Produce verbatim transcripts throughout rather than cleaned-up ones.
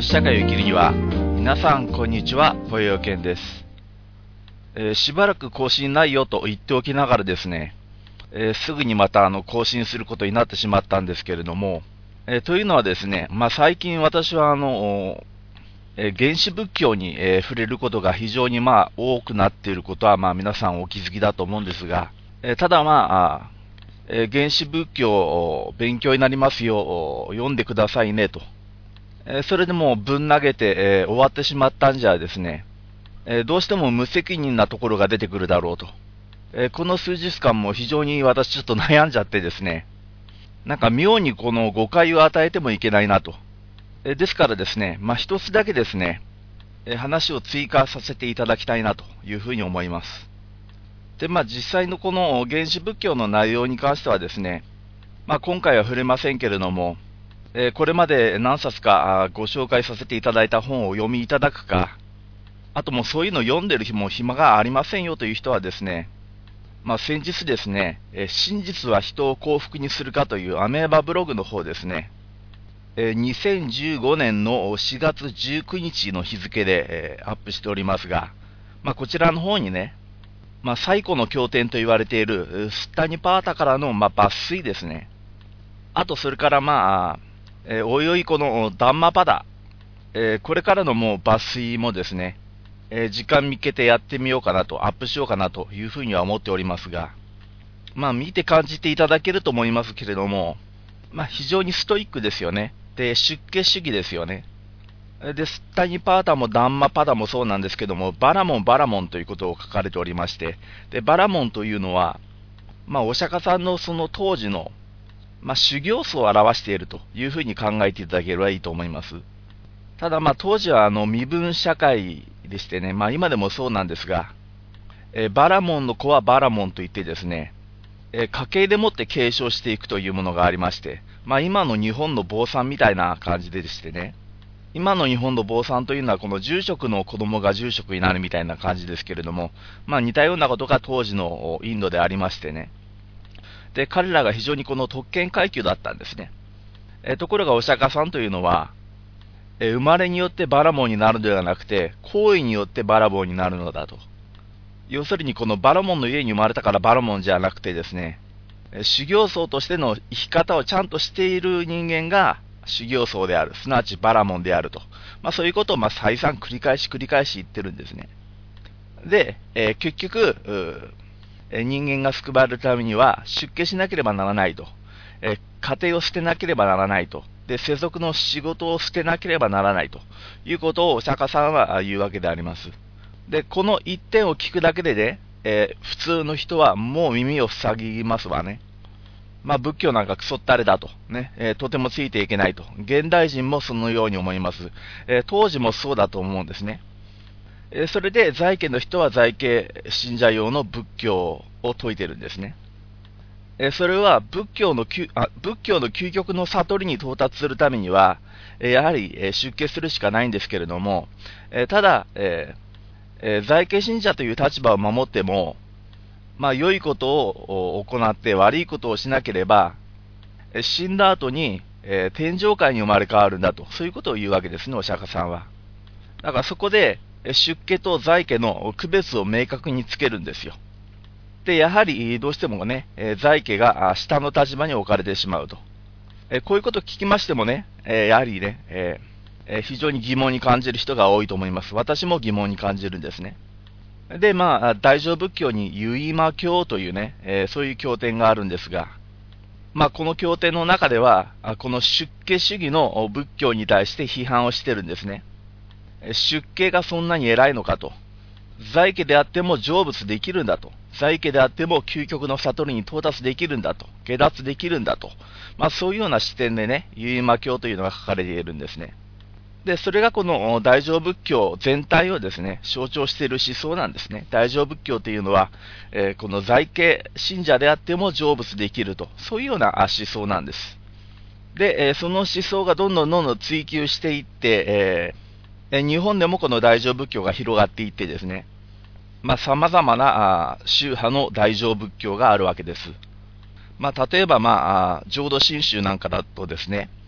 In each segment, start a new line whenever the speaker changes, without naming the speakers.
社会を生きるには。皆さんこんにちは、ぽよよけんです、えー、しばらく更新ないよと言っておきながらですね、えー、すぐにまたあの更新することになってしまったんですけれども、えー、というのはですね、まあ、最近私はあの、えー、原始仏教に、えー、触れることが非常にまあ多くなっていることはまあ皆さんお気づきだと思うんですが、えー、ただまあ、えー、原始仏教勉強になりますよ、読んでくださいねと、えー、それでもぶん投げて、えー、終わってしまったんじゃですね、えー、どうしても無責任なところが出てくるだろうと、えー、この数日間も非常に私ちょっと悩んじゃってですね、なんか妙にこの誤解を与えてもいけないなと、えー、ですからですね、まあ一つだけですね、えー、話を追加させていただきたいなというふうに思います。で、まあ実際のこの原始仏教の内容に関してはですね、まあ今回は触れませんけれども、えー、これまで何冊かご紹介させていただいた本をお読みいただくか、あともうそういうの読んでる日も暇がありませんよという人はですね、まあ、先日ですね、えー、真実は人を幸福にするかというアメーバブログの方ですね、えー、にせんじゅうごねんのしがつじゅうくにちの日付で、えー、アップしておりますが、まあ、こちらの方にね、まあ、最古の経典と言われているスッタニパータからの、まあ、抜粋ですね、あとそれからまあ、えー、おいおいこのダンマパダ、えー、これからのもう抜粋もですね、えー、時間見つけてやってみようかなと、アップしようかなというふうには思っておりますが、まあ見て感じていただけると思いますけれども、まあ非常にストイックですよね。で、出家主義ですよね。で、スッタニパータもダンマパダもそうなんですけども、バラモンバラモンということを書かれておりまして、で、バラモンというのは、まあお釈迦さんのその当時の、まあ修行僧を表しているというふうに考えていただければいいと思います。ただまあ当時はあの身分社会でしてね、まあ今でもそうなんですが、えー、バラモンの子はバラモンといってですね、えー、家系でもって継承していくというものがありまして、まあ今の日本の坊さんみたいな感じでしてね、今の日本の坊さんというのはこの住職の子供が住職になるみたいな感じですけれども、まあ似たようなことが当時のインドでありましてね、で、彼らが非常にこの特権階級だったんですね。えー、ところがお釈迦さんというのは、え生まれによってバラモンになるのではなくて、行為によってバラモンになるのだと。要するにこのバラモンの家に生まれたからバラモンじゃなくてですね、修行僧としての生き方をちゃんとしている人間が修行僧である、すなわちバラモンであると。まあそういうことをまあ再三繰り返し繰り返し言ってるんですね。で、えー、結局、人間が救われるためには出家しなければならないと。えー、家庭を捨てなければならないと。で、世俗の仕事を捨てなければならないということをお釈迦さんは言うわけであります。で、この一点を聞くだけでね、えー、普通の人はもう耳を塞ぎますわね。まあ仏教なんかクソったれだと、ね、えー、とてもついていけないと。現代人もそのように思います。えー、当時もそうだと思うんですね。えー、それで在家の人は在家信者用の仏教を説いてるんですね。それは仏教のあ仏教の究極の悟りに到達するためには、やはり出家するしかないんですけれども、ただ、えー、在家信者という立場を守っても、まあ、良いことを行って悪いことをしなければ、死んだ後に、えー、天上界に生まれ変わるんだと、そういうことを言うわけですね、お釈迦さんは。だからそこで出家と在家の区別を明確につけるんですよ。で、やはりどうしてもね、えー、在家が下の立場に置かれてしまうと。えー、こういうことを聞きましてもね、えー、やはりね、えー、非常に疑問に感じる人が多いと思います。私も疑問に感じるんですね。で、まあ、大乗仏教に結馬経というね、えー、そういう経典があるんですが、まあ、この経典の中では、この出家主義の仏教に対して批判をしてるんですね。出家がそんなに偉いのかと。在家であっても成仏できるんだと。在家であっても究極の悟りに到達できるんだと。下脱できるんだと。まあそういうような視点でね、結馬経というのが書かれているんですね。で、それがこの大乗仏教全体をですね、象徴している思想なんですね。大乗仏教というのは、えー、この在家信者であっても成仏できると。そういうような思想なんです。で、えー、その思想がどんどんどんどん追求していって、えー日本でもこの大乗仏教が広がっていってですね、まあ様々な宗派の大乗仏教があるわけです。まあ例えばまあ浄土真宗なんかだとですね、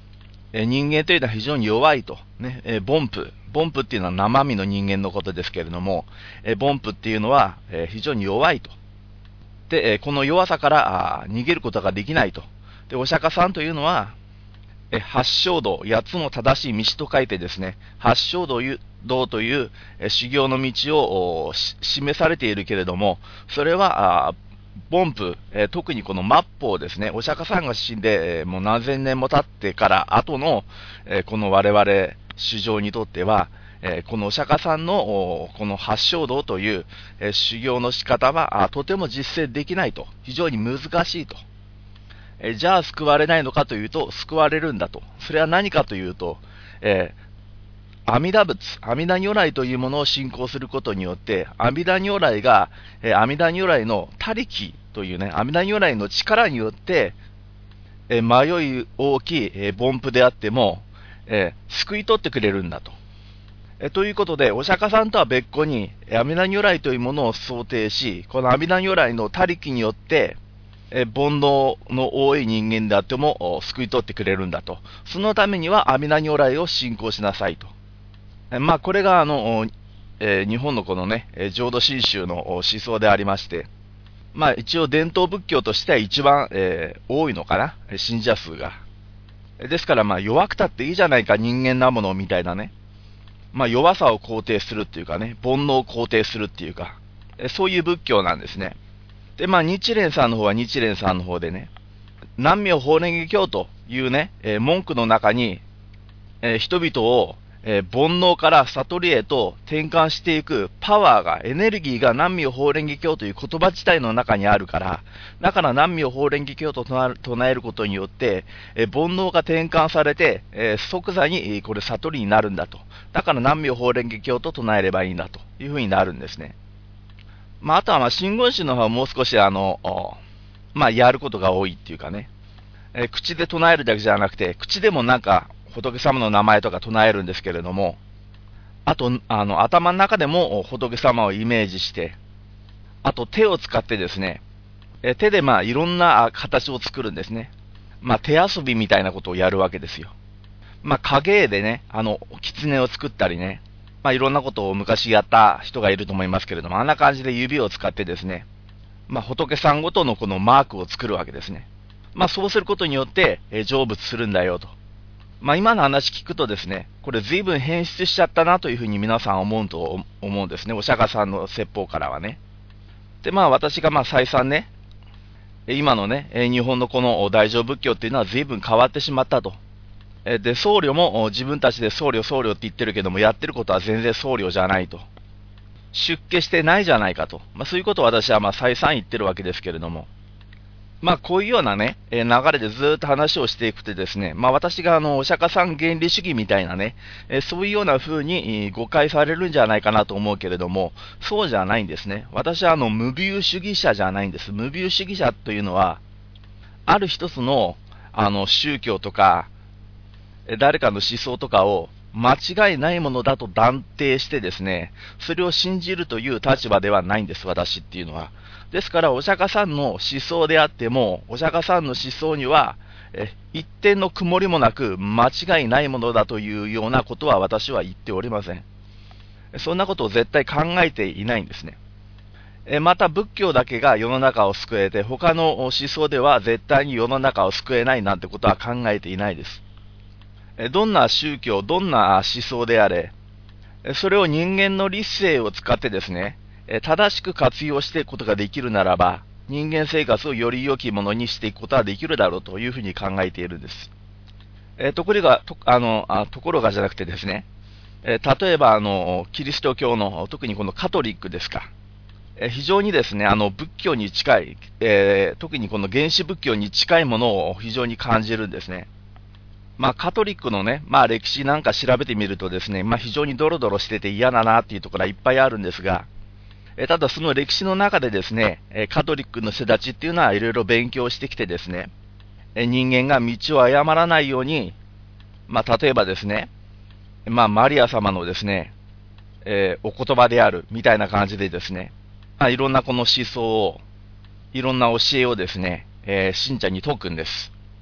えー、人間というのは非常に弱いと。ね、えー、凡夫。凡夫っていうのは生身の人間のことですけれども、えー、凡夫っていうのは、えー、非常に弱いと。で、えー、この弱さから逃げることができないと。で、お釈迦さんというのは、えー、八正道、八つの正しい道と書いてですね、八正道という、えー、修行の道を示されているけれども、それは、凡夫、えー、特にこの末法ですね、お釈迦さんが死んで、えー、もう何千年も経ってから後の、えー、この我々衆生にとっては、えー、このお釈迦さんのこの八正道という、えー、修行の仕方はあとても実践できないと、非常に難しいと、えー、じゃあ救われないのかというと、救われるんだと。それは何かというと、えー阿弥陀仏、阿弥陀如来というものを信仰することによって、阿弥陀如来が、えー、阿弥陀如来の他力というね、阿弥陀如来の力によって、えー、迷い大きい、えー、凡夫であっても、えー、救い取ってくれるんだと。えー、ということで、お釈迦さんとは別個に、阿弥陀如来というものを想定し、この阿弥陀如来の他力によって、えー、煩悩の多い人間であっても救い取ってくれるんだと。そのためには阿弥陀如来を信仰しなさいと。まあ、これがあの、えー、日本のこのね、浄土真宗の思想でありまして、まあ、一応伝統仏教としては一番、えー、多いのかな、信者数が。ですから、まあ、弱くたっていいじゃないか、人間なものみたいなね、まあ、弱さを肯定するっていうかね、煩悩を肯定するっていうか、そういう仏教なんですね。で、まあ、日蓮さんの方は日蓮さんの方でね、南無妙法蓮華経というね、えー、文句の中に、えー、人々をえー、煩悩から悟りへと転換していくパワーが、エネルギーが南無妙法蓮華経という言葉自体の中にあるから、だから南無妙法蓮華経と唱えることによって、えー、煩悩が転換されて、えー、即座にこれ悟りになるんだと。だから南無妙法蓮華経と唱えればいいんだというふうになるんですね。まあ、あとはまあ真言宗の方はもう少しあの、まあ、やることが多いっていうかね、えー、口で唱えるだけじゃなくて、口でもなんか、仏様の名前とか唱えるんですけれども、あと、あの、頭の中でも仏様をイメージして、あと手を使ってですね、え手でまあいろんな形を作るんですね。まあ手遊びみたいなことをやるわけですよ。まあ影絵でね、あの、狐を作ったりね、まあいろんなことを昔やった人がいると思いますけれども、あんな感じで指を使ってですね、まあ仏さんごとのこのマークを作るわけですね。まあそうすることによって、え成仏するんだよと。まあ今の話聞くとですね、これ随分変質しちゃったなというふうに皆さん思うと思うんですね。お釈迦さんの説法からはね。で、まあ私がまあ再三ね、今のね、日本のこの大乗仏教っていうのは随分変わってしまったと。で、僧侶も自分たちで僧侶僧侶って言ってるけども、やってることは全然僧侶じゃないと。出家してないじゃないかと。まあそういうことを私はまあ再三言ってるわけですけれども。まあこういうようなね、流れでずっと話をしていくとですね、まあ私があの、お釈迦さん原理主義みたいなね、そういうような風に誤解されるんじゃないかなと思うけれども、そうじゃないんですね。私はあの、無ビュー主義者じゃないんです。無ビュー主義者というのは、ある一つの、あの、宗教とか、誰かの思想とかを間違いないものだと断定してですね、それを信じるという立場ではないんです、私っていうのは。ですから、お釈迦さんの思想であっても、お釈迦さんの思想には、え一点の曇りもなく、間違いないものだというようなことは私は言っておりません。そんなことを絶対考えていないんですね。えまた、仏教だけが世の中を救えて、他の思想では絶対に世の中を救えないなんてことは考えていないです。えどんな宗教、どんな思想であれ、それを人間の理性を使ってですね、正しく活用していくことができるならば、人間生活をより良きものにしていくことはできるだろうというふうに考えているんです。えところが、とあのあ、ところがじゃなくてですね、え例えばあの、キリスト教の、特にこのカトリックですか、え非常にですね、あの仏教に近い、えー、特にこの原始仏教に近いものを非常に感じるんですね。まあ、カトリックのね、まあ、歴史なんか調べてみるとですね、まあ、非常にドロドロしてて嫌だなっていうところはいっぱいあるんですが、えただその歴史の中でですね、カトリックの人たちっていうのはいろいろ勉強してきてですね、人間が道を誤らないように、まあ、例えばですね、まあ、マリア様のですね、えー、お言葉であるみたいな感じでですね、まあ、いろんなこの思想を、いろんな教えをですね、えー、信者に説くんです。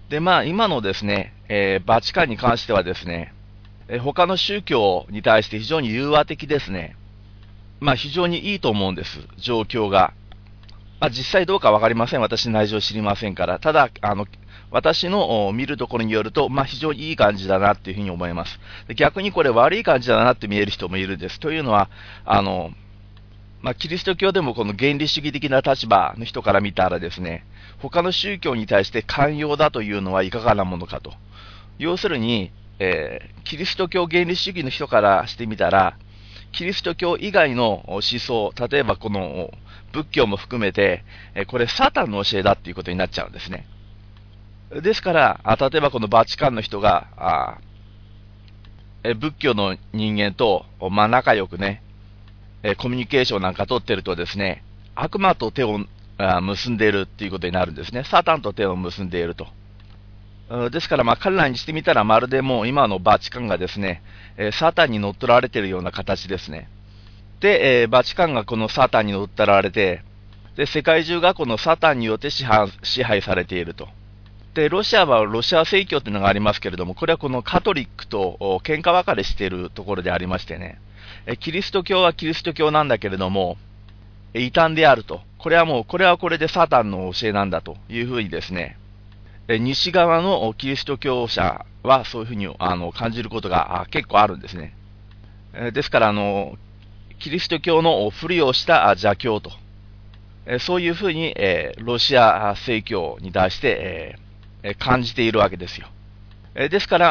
で、まあ、今のですね、えー、バチカンに関してはですね、えー、他の宗教に対して非常に融和的ですね。まあ、非常にいいと思うんです、状況が。まあ、実際どうかわかりません。私内情知りませんから。ただ、あの、私の見るところによると、まあ、非常にいい感じだなっていうふうに思います。逆にこれ悪い感じだなって見える人もいるんです。というのは、あの、まあ、キリスト教でもこの原理主義的な立場の人から見たらですね、他の宗教に対して寛容だというのはいかがなものかと。要するに、えー、キリスト教原理主義の人からしてみたら、キリスト教以外の思想、例えばこの仏教も含めて、これサタンの教えだっていうことになっちゃうんですね。ですから、例えばこのバチカンの人が、あ仏教の人間と、まあ、仲良くね、コミュニケーションなんか取ってるとですね、悪魔と手を結んでいるっていうことになるんですね。サタンと手を結んでいると。ですから、まあ、彼らにしてみたらまるでもう今のバチカンがですね、サタンに乗っ取られているような形ですね。で、バチカンがこのサタンに乗っ取られて、で、世界中がこのサタンによって支配、支配されていると。で、ロシアはロシア正教というのがありますけれども、これはこのカトリックと喧嘩別れしているところでありましてね、キリスト教はキリスト教なんだけれども、異端であると。これはもう、これはこれでサタンの教えなんだというふうにですね、西側のキリスト教者はそういうふうにあの感じることが結構あるんですね。ですからあの、キリスト教のふりをした邪教と、そういうふうにロシア正教に対して感じているわけですよ。ですから、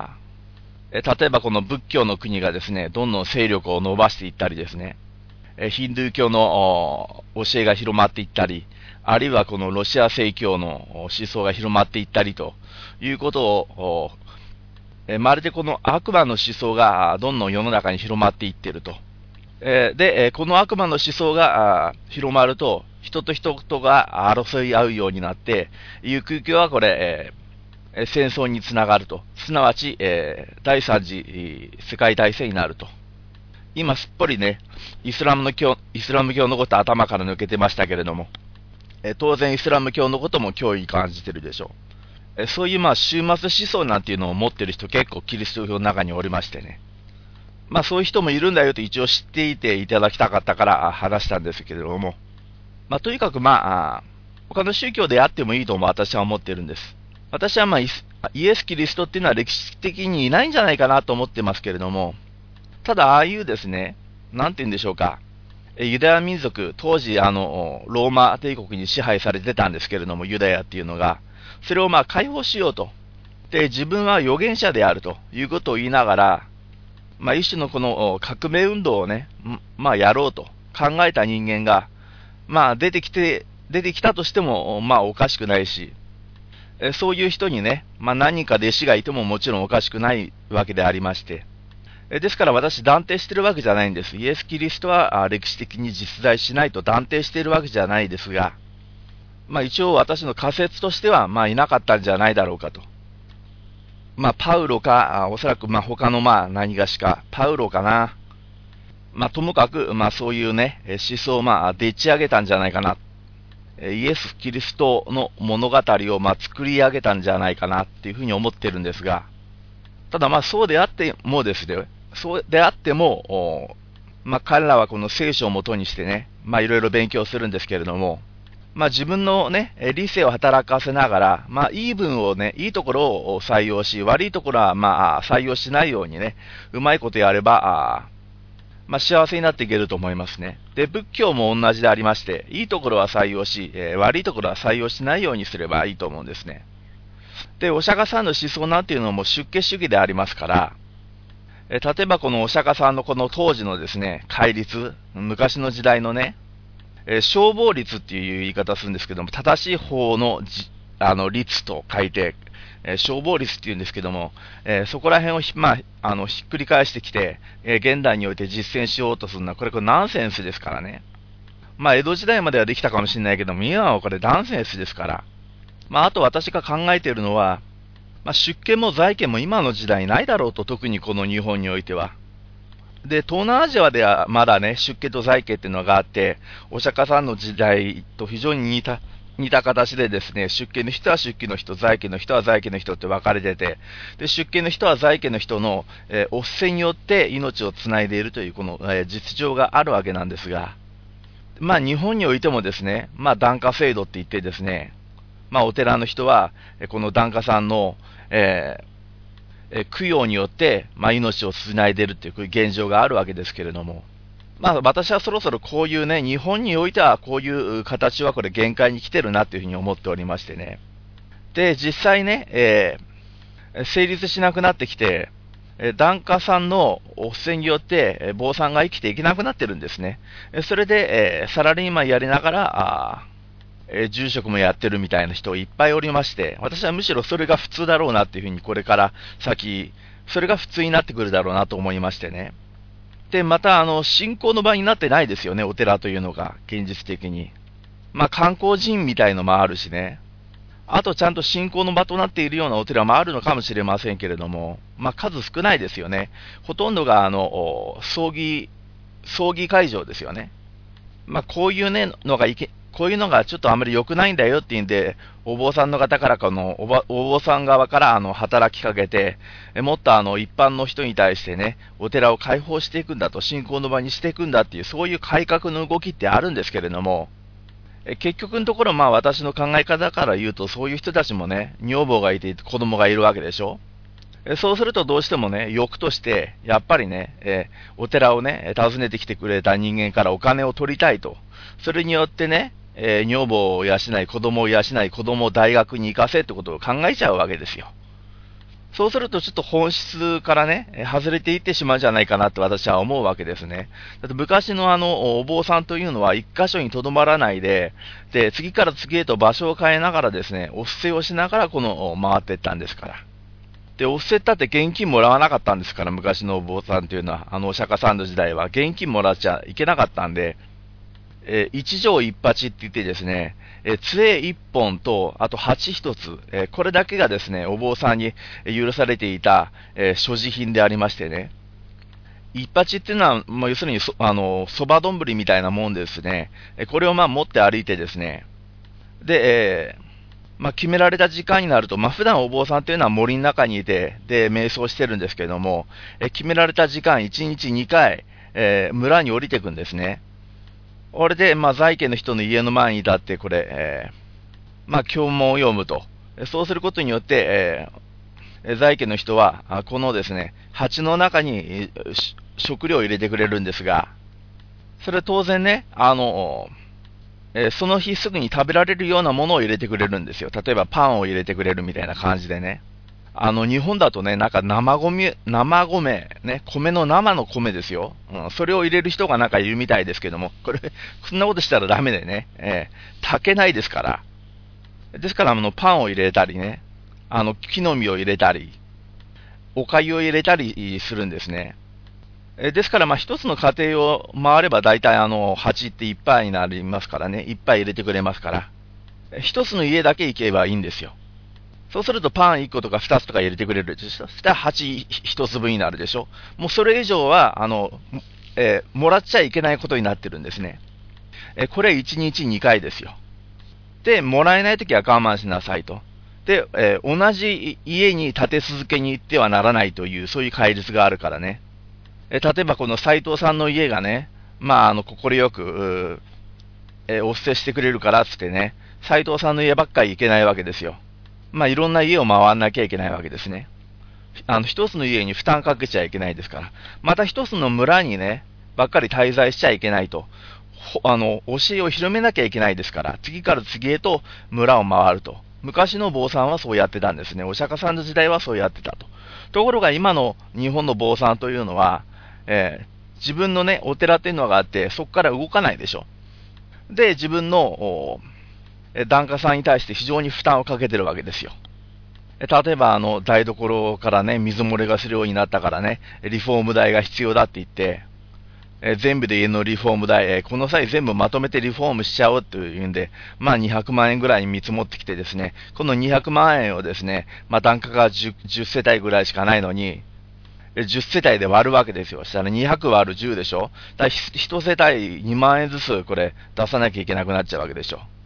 例えばこの仏教の国がですね、どんどん勢力を伸ばしていったりですね、ヒンドゥー教の教えが広まっていったり、あるいはこのロシア正教の思想が広まっていったりということを、まるでこの悪魔の思想がどんどん世の中に広まっていっていると。で、この悪魔の思想が広まると、人と人とが争い合うようになって、ゆくゆくはこれ、戦争につながると。すなわち、第三次世界大戦になると。今すっぽりね、イスラムの教、イスラム教のこと頭から抜けてましたけれども、え当然イスラム教のことも脅威に感じてるでしょう。えそういうまあ終末思想なんていうのを持ってる人結構キリスト教の中におりましてね。まあそういう人もいるんだよと一応知っていていただきたかったから話したんですけれども、まあとにかくまあ、他の宗教であってもいいとも私は思ってるんです。私はまあイス、イエス・キリストっていうのは歴史的にいないんじゃないかなと思ってますけれども、ただああいうですね、なんて言うんでしょうか、ユダヤ民族、当時あの、ローマ帝国に支配されてたんですけれども、ユダヤっていうのが、それをまあ解放しようと。で、自分は預言者であるということを言いながら、まあ一種のこの革命運動をね、まあやろうと考えた人間が、まあ出てきて、出てきたとしても、まあおかしくないし、そういう人にね、まあ何人か弟子がいてももちろんおかしくないわけでありまして、ですから私断定しているわけじゃないんです。イエス・キリストは歴史的に実在しないと断定しているわけじゃないですが、まあ一応私の仮説としては、まあいなかったんじゃないだろうかと。まあパウロか、おそらくまあ他のまあ何がしか、パウロかな。まあともかく、まあそういうね、思想をまあでっち上げたんじゃないかな。イエス・キリストの物語をまあ作り上げたんじゃないかなっていうふうに思ってるんですが、ただまあそうであってもですね、そうであっても、まあ彼らはこの聖書をもとにしてね、まあいろいろ勉強するんですけれども、まあ自分のね、理性を働かせながら、まあいい分をね、いいところを採用し、悪いところはまあ採用しないようにね、うまいことやれば、まあ幸せになっていけると思いますね。で、仏教も同じでありまして、いいところは採用し、えー、悪いところは採用しないようにすればいいと思うんですね。で、お釈迦さんの思想なんていうのも出家主義でありますから、え例えばこのお釈迦さんのこの当時のですね、戒律、昔の時代のね、え消防律っていう言い方するんですけども、正しい方のじあの律と書いて、え消防律っていうんですけども、えそこら辺をひ、まあ、あのひっくり返してきて、え現代において実践しようとするのは、これこれナンセンスですからね。まあ江戸時代まではできたかもしれないけども、今はこれナンセンスですから。まああと私が考えているのは、まあ、出家も在家も今の時代ないだろうと、特にこの日本においては。で、東南アジアではまだね、出家と在家っていうのがあって、お釈迦さんの時代と非常に似た似た形でですね、出家の人は出家の人、在家の人は在家の人って分かれてて、で出家の人は在家の人の、えー、お布施によって命をつないでいるというこの、えー、実情があるわけなんですが、まあ日本においてもですね、まあ檀家制度って言ってですね、まあお寺の人は、この檀家さんの、えー、え供養によって、まあ命をつないでいるという現状があるわけですけれども、まあ、私はそろそろこういうね、日本においてはこういう形はこれ限界に来てるなというふうに思っておりましてね。で、実際ね、えー、成立しなくなってきて、檀家さんのお布施によって、坊さんが生きていけなくなってるんですね。それで、えー、サラリーマンやりながら、あえー、住職もやってるみたいな人いっぱいおりまして、私はむしろそれが普通だろうなっていうふうにこれから先、それが普通になってくるだろうなと思いましてね。で、また、あの、信仰の場になってないですよね、お寺というのが、現実的に。まあ、観光人みたいのもあるしね。あと、ちゃんと信仰の場となっているようなお寺もあるのかもしれませんけれども、まあ、数少ないですよね。ほとんどが、あの、葬儀、葬儀会場ですよね。まあ、こういうね、のがいけ、こういうのがちょっとあまり良くないんだよっていうんで、お坊さんの方からこのおば、お坊さん側からあの働きかけて、もっとあの一般の人に対してね、お寺を開放していくんだと、信仰の場にしていくんだっていう、そういう改革の動きってあるんですけれども、結局のところ、まあ私の考え方から言うと、そういう人たちもね、女房がいて子供がいるわけでしょ。そうするとどうしてもね、欲として、やっぱりね、えー、お寺をね、訪ねてきてくれた人間からお金を取りたいと。それによってね、えー、女房を養い、子供を養い、子供を大学に行かせってことを考えちゃうわけですよ。そうするとちょっと本質からね、外れていってしまうんじゃないかなって私は思うわけですね。だって昔のあの、お坊さんというのは一箇所にとどまらないで、で、次から次へと場所を変えながらですね、お布施をしながらこの、回っていったんですから。で、お布施ったって現金もらわなかったんですから、昔のお坊さんというのは、あの、お釈迦さんの時代は現金もらっちゃいけなかったんで、えー、一条一八って言ってですね、えー、杖一本と、あと鉢一つ、えー、これだけがですね、お坊さんに許されていた、えー、所持品でありましてね、一八っていうのは、まあ、要するにそ、あの、そば丼みたいなもんですね、えー、これをまあ持って歩いてですね、で、えーまあ、決められた時間になると、まあ、普段お坊さんというのは森の中にいて、で、瞑想してるんですけれども、え決められた時間、いちにちにかい、えー、村に降りていくんですね。これで、まあ、在家の人の家の前に立って、これ、えー、まあ、経文を読むと。そうすることによって、えー、在家の人は、このですね、鉢の中に食料を入れてくれるんですが、それ当然ね、あの、えー、その日すぐに食べられるようなものを入れてくれるんですよ。例えばパンを入れてくれるみたいな感じでね。あの、日本だとね、なんか生米、生米、ね、米の生の米ですよ。うん、それを入れる人がなんかいるみたいですけども、これ、そんなことしたらダメでね、えー、炊けないですから。ですから、あの、パンを入れたりね、あの、木の実を入れたり、お粥を入れたりするんですね。えー、ですから、まあ、一つの家庭を回れば大体あの、鉢っていっぱいになりますからね、いっぱい入れてくれますから、一つの家だけ行けばいいんですよ。そうするとパンいっことかふたつとか入れてくれるでしょ。そしたら鉢一粒になるでしょ。もうそれ以上は、あの、えー、もらっちゃいけないことになってるんですね。えー、これいちにちにかいですよ。で、もらえないときは我慢しなさいと。で、えー、同じ家に立て続けに行ってはならないという、そういう戒律があるからね。えー、例えばこの斎藤さんの家がね、まあ、あの、心よく、えー、お布施してくれるからつってね、斎藤さんの家ばっかり行けないわけですよ。まあ、いろんな家を回らなきゃいけないわけですね。あの、一つの家に負担かけちゃいけないですから。また一つの村にね、ばっかり滞在しちゃいけないと。あの、教えを広めなきゃいけないですから、次から次へと村を回ると。昔の坊さんはそうやってたんですね。お釈迦さんの時代はそうやってたと。ところが今の日本の坊さんというのは、えー、自分のね、お寺っていうのがあって、そこから動かないでしょ。で、自分の、檀家さんに対して非常に負担をかけてるわけですよ。例えば、あの、台所からね、水漏れがするようになったからね、リフォーム代が必要だって言って、え全部で家のリフォーム代、えこの際全部まとめてリフォームしちゃおうというんで、まあにひゃくまんえんぐらいに見積もってきてですね、このにひゃくまんえんをですね、まあ檀家が 10, じゅっ世帯ぐらいしかないのに、じゅっ世帯で割るわけですよ。そしたらにひゃく割るじゅうでしょ。だからいち世帯にまんえんずつこれ出さなきゃいけなくなっちゃうわけでしょ。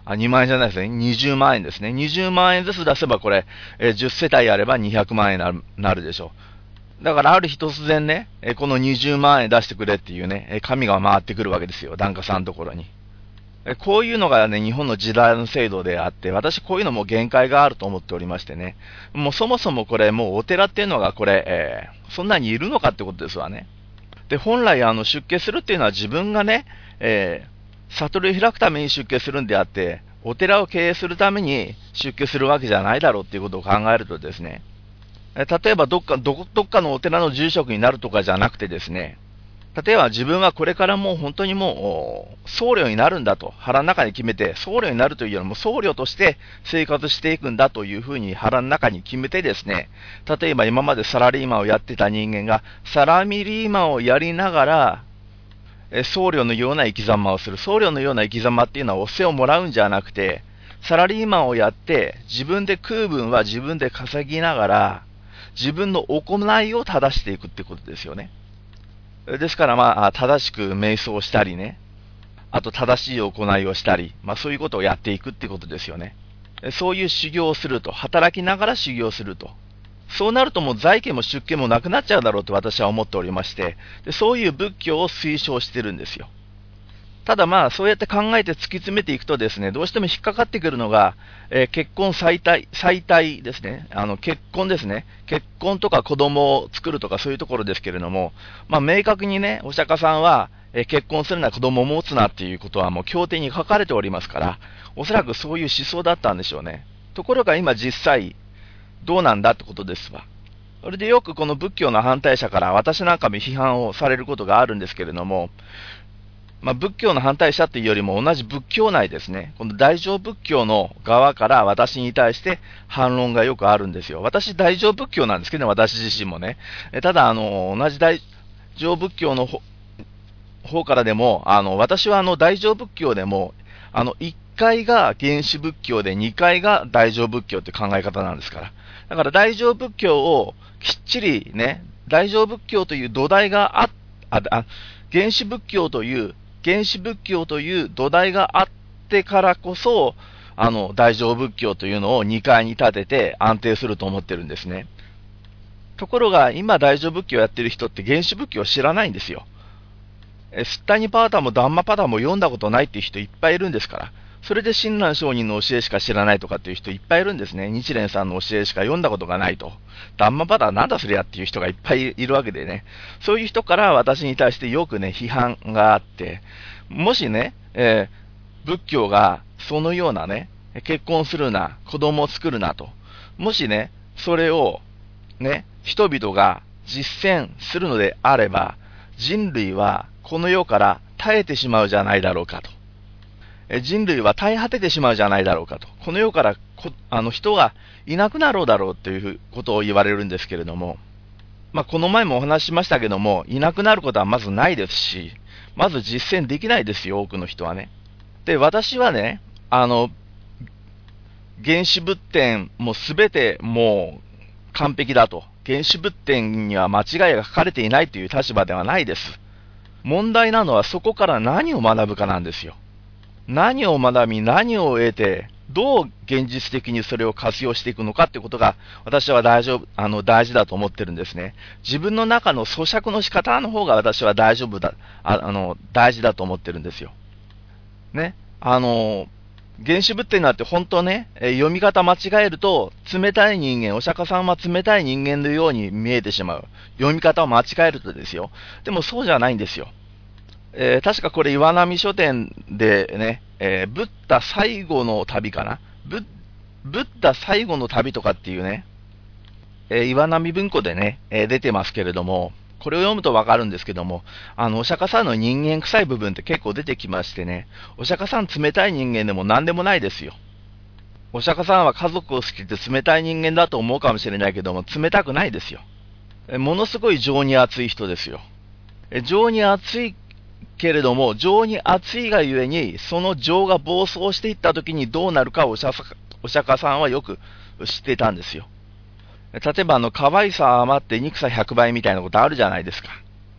あ、にまんえんじゃないですね。にじゅうまんえんですね。にじゅうまんえんずつ出せばこれ、えー、じゅっせたいあればにひゃくまんえんになる、なるでしょう。だからある日突然ね、えー、このにじゅうまんえん出してくれっていうね、えー、紙が回ってくるわけですよ。檀家さんのところに。えー、こういうのがね、日本の時代の制度であって、私こういうのも限界があると思っておりましてね。もうそもそもこれ、もうお寺っていうのがこれ、えー、そんなにいるのかってことですわね。で、本来あの出家するっていうのは自分がね、えー、悟りを開くために出家するんであって、お寺を経営するために出家するわけじゃないだろうっていうことを考えるとですね、え例えばどっか、どこ、どっかのお寺の住職になるとかじゃなくてですね、例えば自分はこれからもう本当にもう僧侶になるんだと腹の中に決めて、僧侶になるというよりも僧侶として生活していくんだというふうに腹の中に決めてですね、例えば今までサラリーマンをやってた人間がサラミリーマンをやりながら、僧侶のような生き様をする。僧侶のような生き様っていうのはお布施をもらうんじゃなくて、サラリーマンをやって自分で食う分は自分で稼ぎながら自分の行いを正していくってことですよね。ですからまあ正しく瞑想したりね、あと正しい行いをしたり、まあそういうことをやっていくってことですよね。そういう修行をすると、働きながら修行すると。そうなるともう在家も出家もなくなっちゃうだろうと私は思っておりまして、でそういう仏教を推奨してるんですよ。ただまあそうやって考えて突き詰めていくとですね、どうしても引っかかってくるのが、えー、結婚再退、再退ですね。あの結婚ですね。結婚とか子供を作るとかそういうところですけれども、まあ明確にね、お釈迦さんは、えー、結婚するな子供を持つなっていうことはもう経典に書かれておりますから、おそらくそういう思想だったんでしょうね。ところが今実際、どうなんだってことですわ。それでよくこの仏教の反対者から私なんかも批判をされることがあるんですけれども、まあ、仏教の反対者というよりも同じ仏教内ですね、この大乗仏教の側から私に対して反論がよくあるんですよ。私大乗仏教なんですけどね、私自身もね。ただあの同じ大乗仏教の方からでも、あの私はあの大乗仏教でもあのいっかいが原始仏教でにかいが大乗仏教って考え方なんですから。だから大乗仏教をきっちりね、大乗仏教という土台があ、あ、あ原始仏教という、原始仏教という土台があってからこそ、あの、大乗仏教というのをにかいに立てて安定すると思ってるんですね。ところが、今大乗仏教をやってる人って原始仏教を知らないんですよ。えスッタニパータもダンマパダも読んだことないっていう人いっぱいいるんですから。それで親鸞上人の教えしか知らないとかっていう人いっぱいいるんですね。日蓮さんの教えしか読んだことがないと。ダンマパダなんだそりゃっていう人がいっぱいいるわけでね。そういう人から私に対してよくね、批判があって、もしね、えー、仏教がそのようなね、結婚するな、子供を作るなと。もしね、それをね、人々が実践するのであれば、人類はこの世から絶えてしまうじゃないだろうかと。人類は絶え果ててしまうじゃないだろうかと。この世からこあの人がいなくなろうだろうということを言われるんですけれども、まあ、この前もお話ししましたけども、いなくなることはまずないですし、まず実践できないですよ、多くの人はね。で、私はね、あの、原始仏典もすべてもう完璧だと。原始仏典には間違いが書かれていないという立場ではないです。問題なのはそこから何を学ぶかなんですよ。何を学び、何を得て、どう現実的にそれを活用していくのかってことが、私は大丈夫、あの、大事だと思ってるんですね。自分の中の咀嚼の仕方の方が私は大丈夫だ、ああの、大事だと思ってるんですよ。ね。あの、原始仏典なんて本当ね、え読み方間違えると、冷たい人間、お釈迦さんは冷たい人間のように見えてしまう。読み方を間違えるとですよ。でもそうじゃないんですよ。えー、確かこれ岩波書店でね、えー、ブッダ最後の旅かな、ブッ、ブッダ最後の旅とかっていうね、えー、岩波文庫でね、えー、出てますけれども、これを読むとわかるんですけども、あの、お釈迦さんの人間臭い部分って結構出てきましてね、お釈迦さん冷たい人間でも何でもないですよ。お釈迦さんは家族を好きで冷たい人間だと思うかもしれないけども、冷たくないですよ。えー、ものすごい情に熱い人ですよ。えー、情に熱いけれども、情に熱いがゆえに、その情が暴走していったときにどうなるかをお釈迦さんはよく知っていたんですよ。例えば、あの、可愛さ余って憎さひゃくばいみたいなことあるじゃないですか。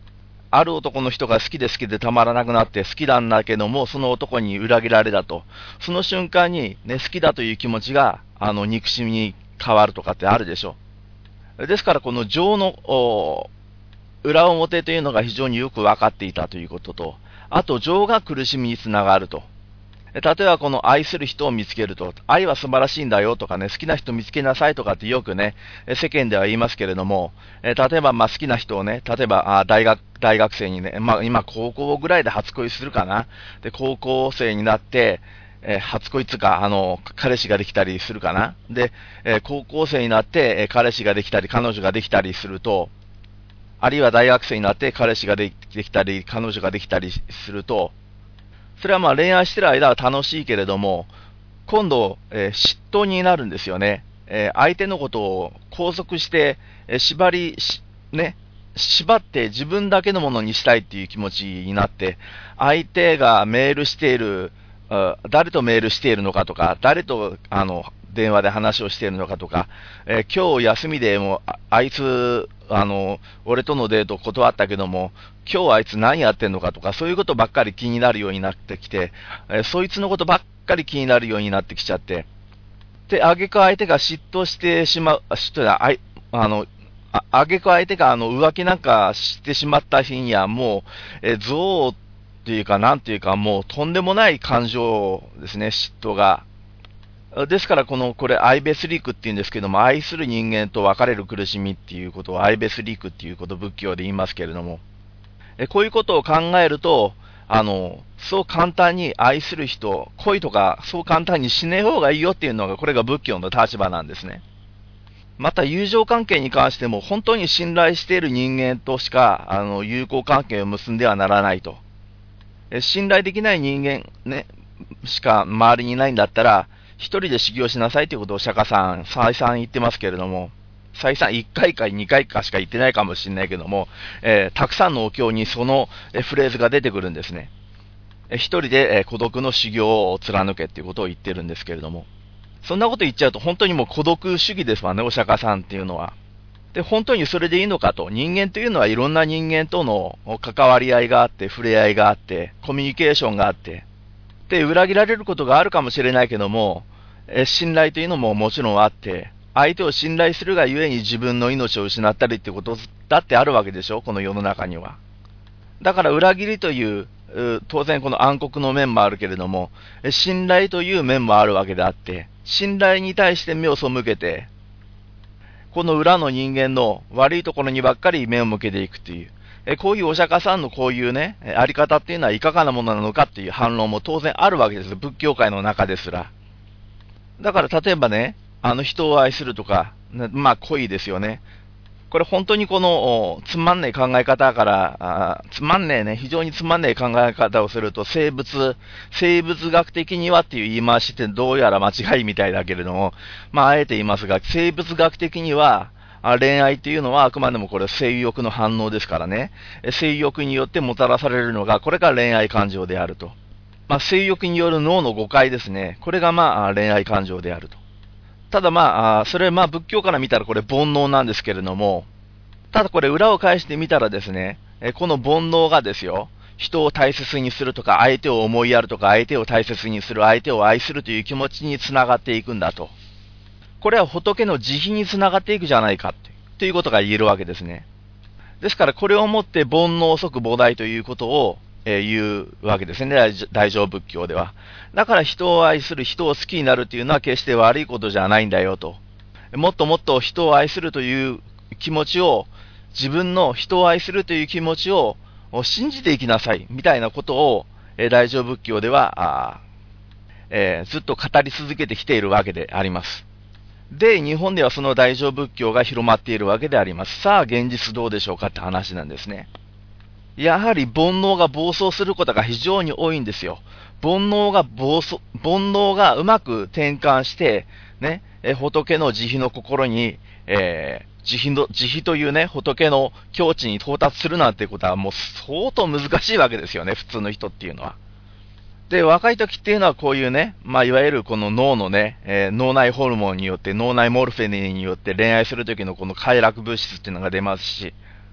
ある男の人が好きで好きでたまらなくなって好きなんだけども、その男に裏切られたと。その瞬間に、ね、好きだという気持ちが、あの、憎しみに変わるとかってあるでしょ。ですから、この情の、裏表というのが非常によく分かっていたということと、あと情が苦しみにつながると。例えばこの愛する人を見つけると、愛は素晴らしいんだよとかね、好きな人見つけなさいとかってよくね、世間では言いますけれども、例えばまあ好きな人をね、例えば大学、大学生にね、まあ今高校ぐらいで初恋するかな。で、高校生になって、えー、初恋つうか、あの、彼氏ができたりするかな。で、えー、高校生になって、えー、彼氏ができたり、彼女ができたりすると、あるいは大学生になって彼氏ができたり、彼女ができたりすると、それはまあ恋愛してる間は楽しいけれども、今度、えー、嫉妬になるんですよね。えー、相手のことを拘束して、えー、縛りし、ね、縛って自分だけのものにしたいっていう気持ちになって、相手がメールしている、誰とメールしているのかとか、誰とあの電話で話をしているのかとか、えー、今日休みでもあ、あいつ、あの、俺とのデート断ったけども、今日あいつ何やってんのかとか、そういうことばっかり気になるようになってきて、えー、そいつのことばっかり気になるようになってきちゃって、で、あげく相手が嫉妬してしまう、嫉妬だ、あい、あの、あ、あげく相手があの浮気なんかしてしまった日にはもう、えー、憎悪っていうか、なんていうか、もうとんでもない感情ですね、嫉妬が。ですから、この、これ、アイベスリークっていうんですけども、愛する人間と別れる苦しみっていうことをアイベスリークっていうことを仏教で言いますけれども、えこういうことを考えると、あの、そう簡単に愛する人、恋とか、そう簡単にしねえ方がいいよっていうのが、これが仏教の立場なんですね。また、友情関係に関しても、本当に信頼している人間としか、あの、友好関係を結んではならないと。え信頼できない人間、ね、しか周りにいないんだったら、一人で修行しなさいということを釈迦さん、再三言ってますけれども、再三いっかいかにかいかしか言ってないかもしれないけども、えー、たくさんのお経にその、えー、フレーズが出てくるんですね。えー、一人で、えー、孤独の修行を貫けっていうことを言ってるんですけれども、そんなこと言っちゃうと本当にもう孤独主義ですわね、お釈迦さんっていうのは。で、本当にそれでいいのかと。人間というのはいろんな人間との関わり合いがあって、触れ合いがあって、コミュニケーションがあって、で、裏切られることがあるかもしれないけども、え信頼というのももちろんあって、相手を信頼するがゆえに自分の命を失ったりってことだってあるわけでしょ、この世の中には。だから裏切りという、当然この暗黒の面もあるけれども、信頼という面もあるわけであって、信頼に対して目を背けて、この裏の人間の悪いところにばっかり目を向けていくという、えこういうお釈迦さんのこういうね、あり方っていうのはいかがなものなのかっていう反論も当然あるわけです。仏教界の中ですら。だから例えばね、あの人を愛するとか、まあ恋ですよね。これ本当にこのつまんねえ考え方からあ、つまんねえね、非常につまんねえ考え方をすると、生物、生物学的にはっていう言い回しってどうやら間違いみたいだけれども、まああえて言いますが、生物学的には、恋愛っていうのはあくまでもこれ性欲の反応ですからね。性欲によってもたらされるのが、これが恋愛感情であると。まあ性欲による脳の誤解ですね。これがまあ恋愛感情であると。ただまあ、それまあ仏教から見たらこれ煩悩なんですけれども、ただこれ裏を返してみたらですね、この煩悩がですよ、人を大切にするとか、相手を思いやるとか、相手を大切にする、相手を愛するという気持ちにつながっていくんだと。これは仏の慈悲につながっていくじゃないかということが言えるわけですね。ですからこれをもって煩悩即菩提ということを言うわけですね、大乗仏教では。だから人を愛する、人を好きになるというのは決して悪いことじゃないんだよと。もっともっと人を愛するという気持ちを、自分の人を愛するという気持ちを信じていきなさいみたいなことを大乗仏教では、えー、ずっと語り続けてきているわけであります。で、日本ではその大乗仏教が広まっているわけであります。さあ、現実どうでしょうかって話なんですね。やはり煩悩が暴走することが非常に多いんですよ。煩悩が暴走、煩悩がうまく転換して、ね、え仏の慈悲の心に、えー、慈悲の、慈悲というね、仏の境地に到達するなんてことはもう相当難しいわけですよね、普通の人っていうのは。で、若い時っていうのはこういうね、まあ、いわゆるこの脳のね、えー、脳内ホルモンによって、脳内モルフェニンによって恋愛する時のこの快楽物質っていうのが出ますし、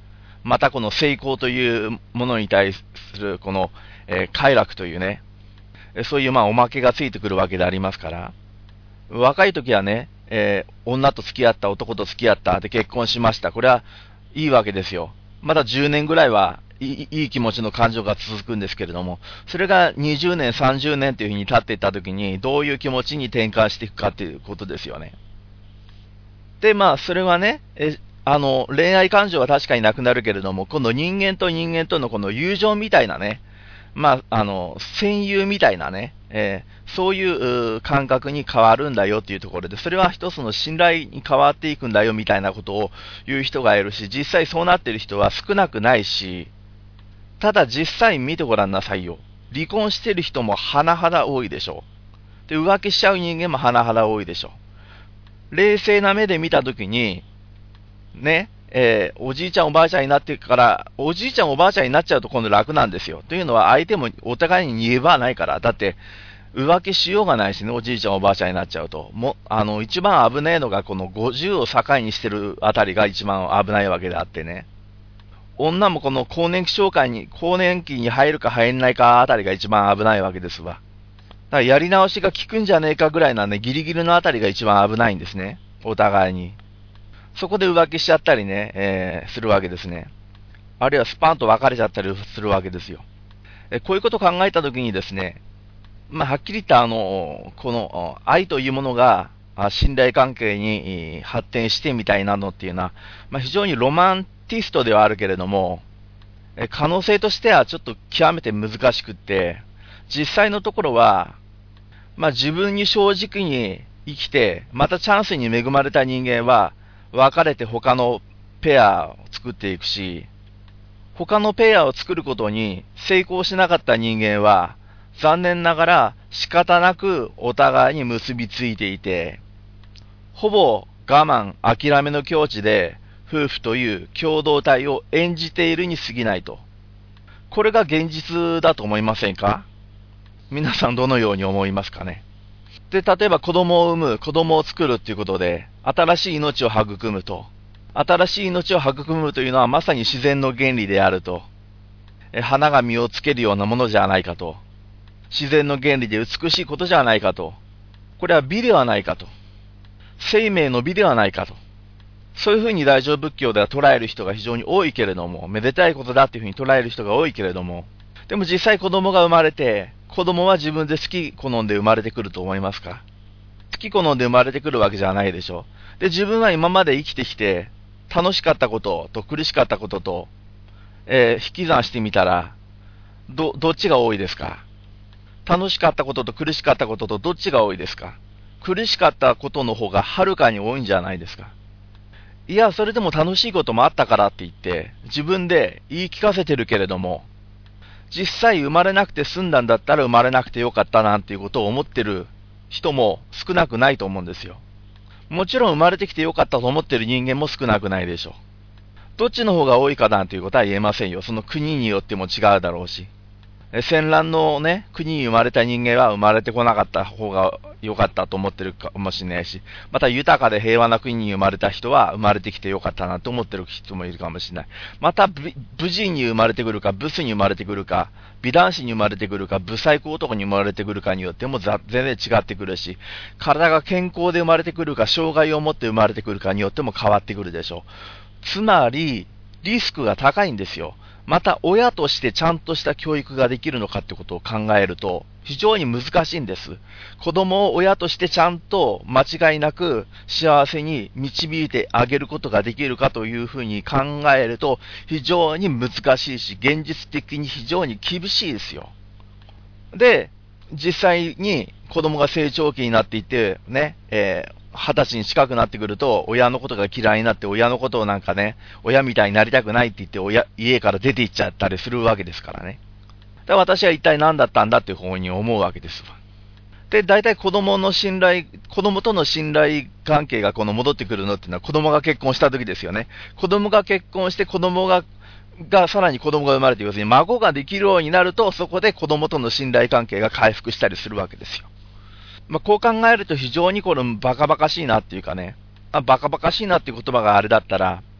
またこの成功というものに対するこの、えー、快楽というね、そういうまあおまけがついてくるわけでありますから、若い時はね、えー、女と付き合った、男と付き合った、で結婚しました。これはいいわけですよ。まだじゅうねんぐらいはいい、いい気持ちの感情が続くんですけれども、それがにじゅうねん、さんじゅうねんというふうに経っていった時に、どういう気持ちに転換していくかということですよね。で、まあ、それはね、えあの、恋愛感情は確かになくなるけれども、今度人間と人間とのこの友情みたいなね、まあ、あの、戦友みたいなね、えー、そういう感覚に変わるんだよっていうところで、それは一つの信頼に変わっていくんだよみたいなことを言う人がいるし、実際そうなっている人は少なくないし、ただ実際見てごらんなさいよ。離婚してる人も甚だ多いでしょう。で、浮気しちゃう人間も甚だ多いでしょう。冷静な目で見たときに、ね、えー、おじいちゃんおばあちゃんになってから、おじいちゃんおばあちゃんになっちゃうと今度楽なんですよ。というのは相手もお互いに言えばないから。だって、浮気しようがないしね、おじいちゃんおばあちゃんになっちゃうと。も、あの、一番危ないのがこのごじゅうを境にしてるあたりが一番危ないわけであってね。女もこの更年期障害に、更年期に入るか入らないかあたりが一番危ないわけですわ。だからやり直しが効くんじゃねえかぐらいなね、ギリギリのあたりが一番危ないんですね。お互いに。そこで浮気しちゃったりね、えー、するわけですね。あるいはスパンと別れちゃったりするわけですよ。えこういうことを考えたときにですね、まあ、はっきり言ったあの、この愛というものが信頼関係に発展してみたいなのっていうのは、まあ、非常にロマンティストではあるけれども、可能性としてはちょっと極めて難しくって、実際のところは、まあ、自分に正直に生きて、またチャンスに恵まれた人間は、別れて他のペアを作っていくし、他のペアを作ることに成功しなかった人間は、残念ながら仕方なくお互いに結びついていて、ほぼ我慢、諦めの境地で夫婦という共同体を演じているに過ぎないと。これが現実だと思いませんか？皆さんどのように思いますかね？で、例えば子供を産む、子供を作るっていうことで、新しい命を育むと。新しい命を育むというのはまさに自然の原理であると。え花が実をつけるようなものじゃないかと。自然の原理で美しいことじゃないかと。これは美ではないかと。生命の美ではないかと。そういうふうに大乗仏教では捉える人が非常に多いけれども、めでたいことだっていうふうに捉える人が多いけれども、でも実際子供が生まれて、子供は自分で好き好んで生まれてくると思いますか？好き好んで生まれてくるわけじゃないでしょ。で、自分は今まで生きてきて、楽しかったことと苦しかったことと、えー、引き算してみたら、ど、どっちが多いですか？楽しかったことと苦しかったこととどっちが多いですか？苦しかったことの方がはるかに多いんじゃないですか？いや、それでも楽しいこともあったからって言って、自分で言い聞かせてるけれども、実際生まれなくて済んだんだったら生まれなくてよかったなんていうことを思ってる人も少なくないと思うんですよ。もちろん生まれてきてよかったと思ってる人間も少なくないでしょう。どっちの方が多いかなんていうことは言えませんよ。その国によっても違うだろうし。戦乱のね、国に生まれた人間は生まれてこなかった方が良かったと思ってるかもしれないし、また豊かで平和な国に生まれた人は生まれてきて良かったなと思ってる人もいるかもしれない。また武人に生まれてくるか、ブスに生まれてくるか、美男子に生まれてくるか、ブサイク男に生まれてくるかによっても全然違ってくるし、体が健康で生まれてくるか、障害を持って生まれてくるかによっても変わってくるでしょう。つまり、リスクが高いんですよ。また親としてちゃんとした教育ができるのかってことを考えると非常に難しいんです。子供を親としてちゃんと間違いなく幸せに導いてあげることができるかというふうに考えると非常に難しいし現実的に非常に厳しいですよ。で、実際に子供が成長期になっていってね、えー二十歳に近くなってくると、親のことが嫌いになって、親のことをなんかね、親みたいになりたくないって言って、親、家から出て行っちゃったりするわけですからね。で、私は一体何だったんだっていう方に思うわけですわ。で、大体子供の信頼、子供との信頼関係がこの戻ってくるのっていうのは子供が結婚した時ですよね。子供が結婚して子供が、がさらに子供が生まれて、要するに孫ができるようになると、そこで子供との信頼関係が回復したりするわけですよ。まあ、こう考えると非常にこれバカバカしいなっていうかね、あバカバカしいなっていう言葉があれだったら、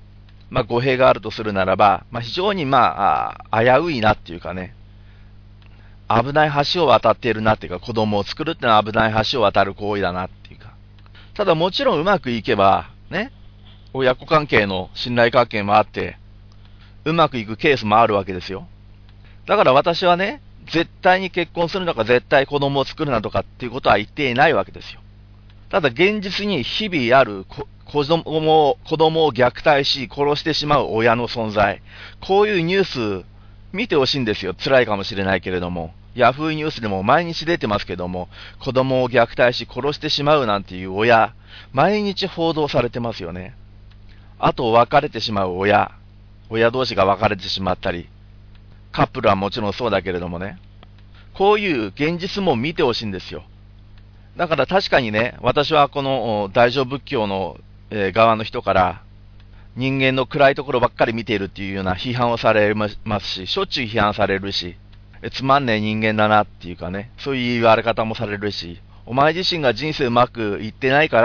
まあ、語弊があるとするならば、まあ、非常にまあ、危ういなっていうかね、危ない橋を渡っているなっていうか、子供を作るってのは危ない橋を渡る行為だなっていうか。ただもちろんうまくいけば、ね、親子関係の信頼関係もあって、うまくいくケースもあるわけですよ。だから私はね、絶対に結婚するのか絶対子供を作るなとかっていうことは言っていないわけですよ。ただ現実に日々ある子子供を、子供を虐待し殺してしまう親の存在。こういうニュース見てほしいんですよ。辛いかもしれないけれども。ヤフーニュースでも毎日出てますけども、子供を虐待し殺してしまうなんていう親、毎日報道されてますよね。あと別れてしまう親、親同士が別れてしまったり、カップルはもちろんそうだけれどもね。こういう現実も見てほしいんですよ。だから確かにね、私はこの大乗仏教の側の人から、人間の暗いところばっかり見ているっていうような批判をされますし、しょっちゅう批判されるし、つまんねえ人間だなっていうかね、そういう言われ方もされるし、お前自身が人生うまくいってないから、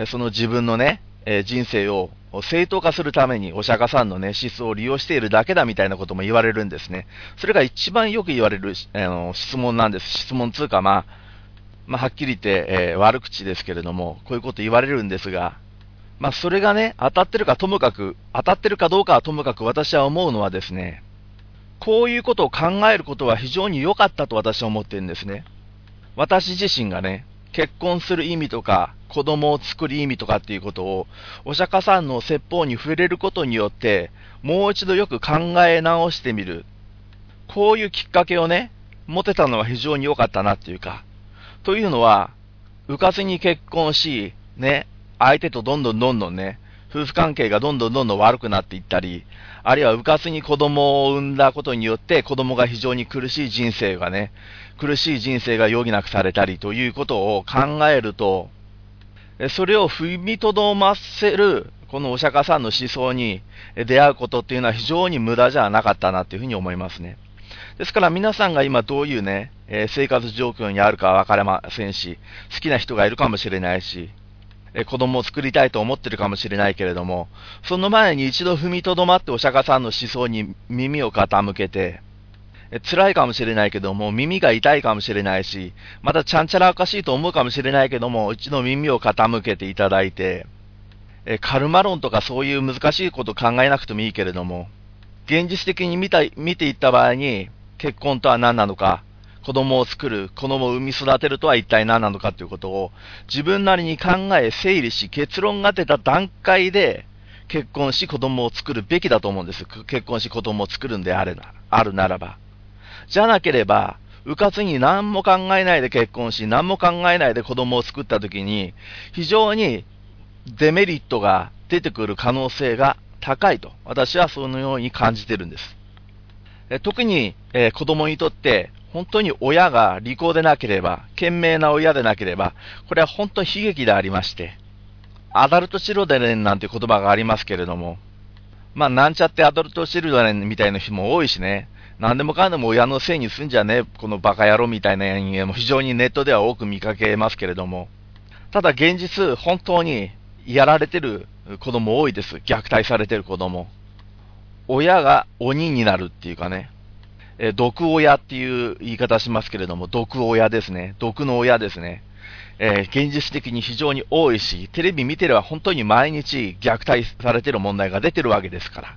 その自分のね、人生を正当化するためにお釈迦さんのね、思想を利用しているだけだみたいなことも言われるんですね。それが一番よく言われる、あの質問なんです。質問つうかまあ、まあ、はっきり言って、えー、悪口ですけれども、こういうこと言われるんですが、まあ、それがね、当たってるかともかく、当たってるかどうかはともかく私は思うのはですね、こういうことを考えることは非常に良かったと私は思ってるんですね。私自身がね、結婚する意味とか、子供を作る意味とかっていうことを、お釈迦さんの説法に触れることによって、もう一度よく考え直してみる。こういうきっかけをね、持てたのは非常に良かったなっていうか、というのは、うかつに結婚し、ね、相手とどんどんどんどんね、夫婦関係がどんどんどんどん悪くなっていったり、あるいはうかつに子供を産んだことによって子供が非常に苦しい人生がね、苦しい人生が余儀なくされたりということを考えると、それを踏みとどませる、このお釈迦さんの思想に出会うことっていうのは非常に無駄じゃなかったなっていうふうに思いますね。ですから皆さんが今どういうね、えー、生活状況にあるかは分かりませんし、好きな人がいるかもしれないし、えー、子供を作りたいと思ってるかもしれないけれども、その前に一度踏みとどまってお釈迦さんの思想に耳を傾けて、えー、辛いかもしれないけども、耳が痛いかもしれないし、またちゃんちゃらおかしいと思うかもしれないけども、一度耳を傾けていただいて、えー、カルマ論とかそういう難しいことを考えなくてもいいけれども、現実的に見た見ていった場合に、結婚とは何なのか、子供を作る、子供を産み育てるとは一体何なのかということを自分なりに考え整理し結論が出た段階で結婚し子供を作るべきだと思うんです。結婚し子供を作るんであれな、あるならば。じゃなければ、うかつに何も考えないで結婚し、何も考えないで子供を作ったときに、非常にデメリットが出てくる可能性が高いと、私はそのように感じているんです。特に、えー、子供にとって本当に親が利口でなければ、賢明な親でなければ、これは本当に悲劇でありまして、アダルトチルドレンなんて言葉がありますけれども、まあなんちゃってアダルトチルドレンみたいな人も多いしね、何でもかんでも親のせいにすんじゃねえ、このバカ野郎みたいな人間も非常にネットでは多く見かけますけれども、ただ現実本当にやられてる子供多いです。虐待されてる子供。親が鬼になるっていうかね、えー、毒親っていう言い方しますけれども、毒親ですね。毒の親ですね。えー、現実的に非常に多いし、テレビ見てれば本当に毎日虐待されてる問題が出てるわけですから。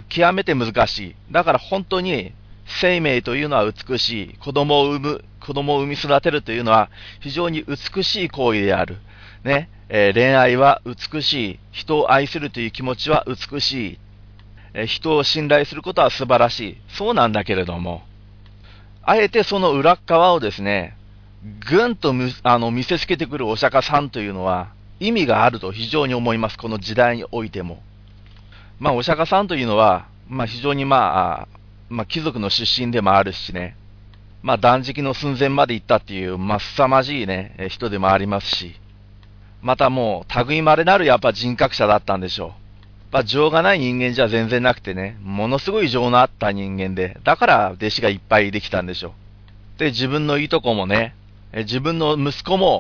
極めて難しい。だから本当に生命というのは美しい。子供を産む、子供を産み育てるというのは非常に美しい行為である。ね。えー、恋愛は美しい。人を愛するという気持ちは美しい。人を信頼することは素晴らしい。そうなんだけれども、あえてその裏側をですね、ぐんとあの見せつけてくるお釈迦さんというのは意味があると非常に思います。この時代においても。まあ、お釈迦さんというのは、まあ、非常にまあ、まあ、貴族の出身でもあるしね、まあ、断食の寸前まで行ったっていう、まあ、凄まじいね、人でもありますし、またもう、類まれなるやっぱ人格者だったんでしょう。まあ、情がない人間じゃ全然なくてね、ものすごい情のあった人間で、だから弟子がいっぱいできたんでしょう。で、自分のいとこもね、自分の息子も、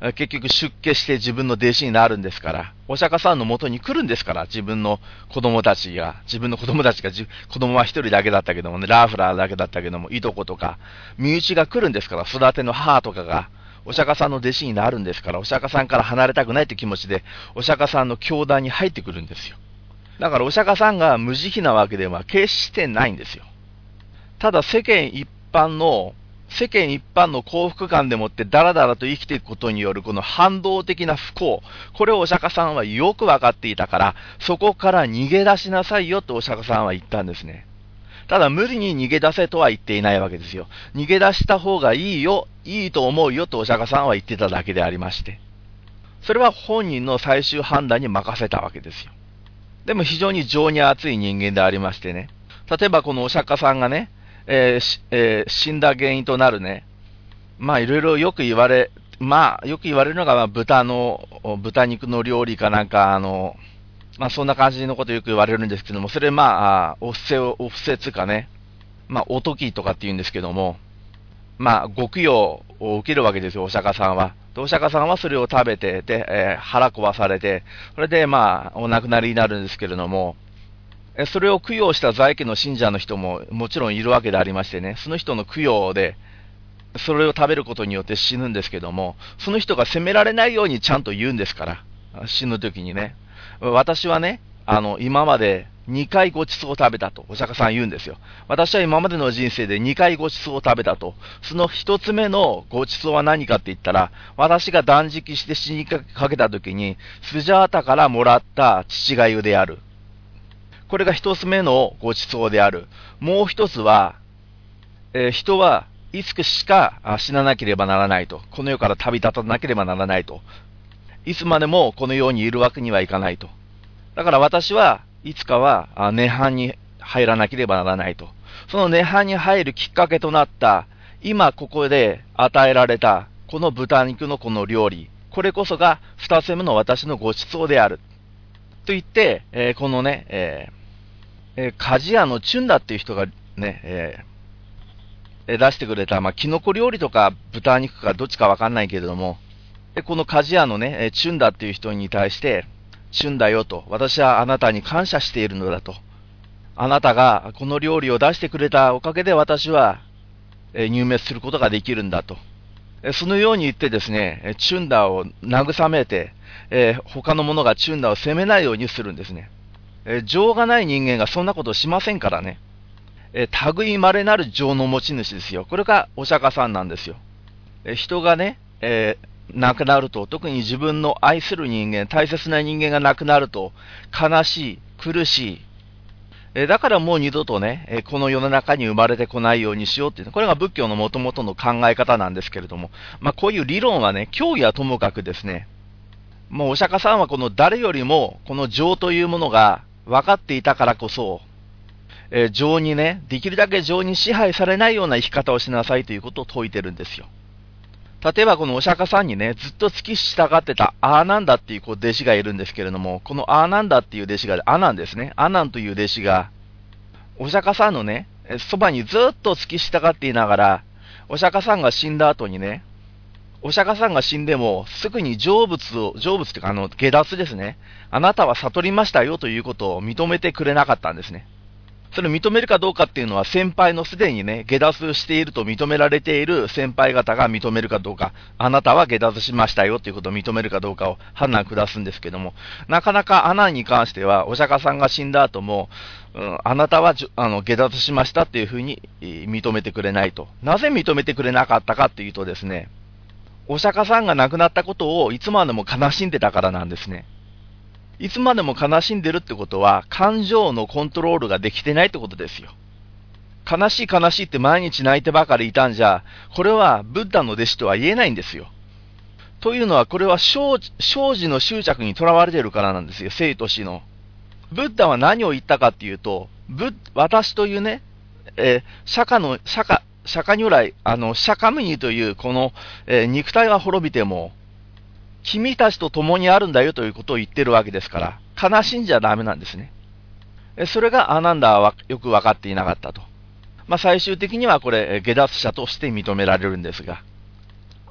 結局出家して自分の弟子になるんですから、お釈迦さんの元に来るんですから、自分の子供たちが、自分の子供たちが、子供は一人だけだったけどもね、ラーフラーだけだったけども、いとことか、身内が来るんですから、育ての母とかが、お釈迦さんの弟子になるんですから、お釈迦さんから離れたくないという気持ちで、お釈迦さんの教団に入ってくるんですよ。だからお釈迦さんが無慈悲なわけでは決してないんですよ。ただ世間一般の、世間一般の幸福感でもってダラダラと生きていくことによるこの反動的な不幸、これをお釈迦さんはよく分かっていたから、そこから逃げ出しなさいよとお釈迦さんは言ったんですね。ただ無理に逃げ出せとは言っていないわけですよ。逃げ出した方がいいよ、いいと思うよとお釈迦さんは言ってただけでありまして、それは本人の最終判断に任せたわけですよ。でも非常に情に熱い人間でありましてね、例えばこのお釈迦さんがね、えーえー、死んだ原因となるね、まあいろいろよく言われ、まあよく言われるのが、まあ、豚の、豚肉の料理かなんか、あの、まあそんな感じのことよく言われるんですけども、それまあ、お布施を、お布施つかね、まあおときとかって言うんですけども、まあご供養を受けるわけですよ、お釈迦さんは。お釈迦さんはそれを食べて、で、えー、腹壊されて、それでまあお亡くなりになるんですけれども、それを供養した在家の信者の人ももちろんいるわけでありましてね、その人の供養で、それを食べることによって死ぬんですけども、その人が責められないようにちゃんと言うんですから、死ぬ時にね、私はね、あの、今までにかいごちそうを食べたと、お釈迦さん言うんですよ。私は今までの人生でにかいごちそうを食べたと。その一つ目のごちそうは何かって言ったら、私が断食して死にかけた時に、スジャータからもらった父がゆである。これが一つ目のごちそうである。もう一つは、えー、人はいつしか死ななければならないと。この世から旅立たなければならないと。いつまでもこの世にいるわけにはいかないと。だから私はいつかは涅槃に入らなければならないと。その涅槃に入るきっかけとなった、今ここで与えられたこの豚肉のこの料理、これこそが二つ目の私のごちそうである。と言って、えー、このね、えーえー、鍛冶屋のチュンダっていう人がね、えー、出してくれた、まあ、キノコ料理とか豚肉かどっちかわかんないけれども、でこの鍛冶屋のね、チュンダっていう人に対して、チュンダよと、私はあなたに感謝しているのだと。あなたがこの料理を出してくれたおかげで私は、えー、入滅することができるんだと。そのように言ってですね、チュンダを慰めて、えー、他の者がチュンダを責めないようにするんですね。えー、情がない人間がそんなことをしませんからね。えー、類稀なる情の持ち主ですよ。これがお釈迦さんなんですよ。えー、人がね、えー、亡くなると、特に自分の愛する人間、大切な人間が亡くなると、悲しい、苦しい。えー、だからもう二度とね、えー、この世の中に生まれてこないようにしようっていう、これが仏教の元々の考え方なんですけれども、まあこういう理論はね、教義はともかくですね、もうお釈迦さんはこの誰よりも、この情というものが分かっていたからこそ、えー、情にね、できるだけ情に支配されないような生き方をしなさいということを説いてるんですよ。例えばこのお釈迦さんにね、ずっと付き従ってたアーナンダっていうこう弟子がいるんですけれども、このアーナンダっていう弟子が、アナンですね、アナンという弟子が、お釈迦さんのね、そばにずっと付き従っていながら、お釈迦さんが死んだ後にね、お釈迦さんが死んでも、すぐに成仏を、成仏というか、あの、下脱ですね。あなたは悟りましたよということを認めてくれなかったんですね。それを認めるかどうかっていうのは、先輩のすでにね、下脱していると認められている先輩方が認めるかどうか、あなたは下脱しましたよということを認めるかどうかを判断下すんですけども、なかなかアナンに関しては、お釈迦さんが死んだ後も、うん、あなたはあの下脱しましたっていうふうに認めてくれないと。なぜ認めてくれなかったかっていうとですね、お釈迦さんが亡くなったことをいつまでも悲しんでたからなんですね。いつまでも悲しんでるってことは、感情のコントロールができてないってことですよ。悲しい悲しいって毎日泣いてばかりいたんじゃ、これはブッダの弟子とは言えないんですよ。というのは、これは生死の執着にとらわれているからなんですよ、生と死の。ブッダは何を言ったかっていうと、ブ私というね、えー、釈迦の、釈迦、釈迦如来、あの、釈迦牟尼というこの、えー、肉体が滅びても、君たちと共にあるんだよということを言ってるわけですから、悲しんじゃダメなんですね。えそれがアナンダはよく分かっていなかったと。まあ、最終的にはこれ、下脱者として認められるんですが、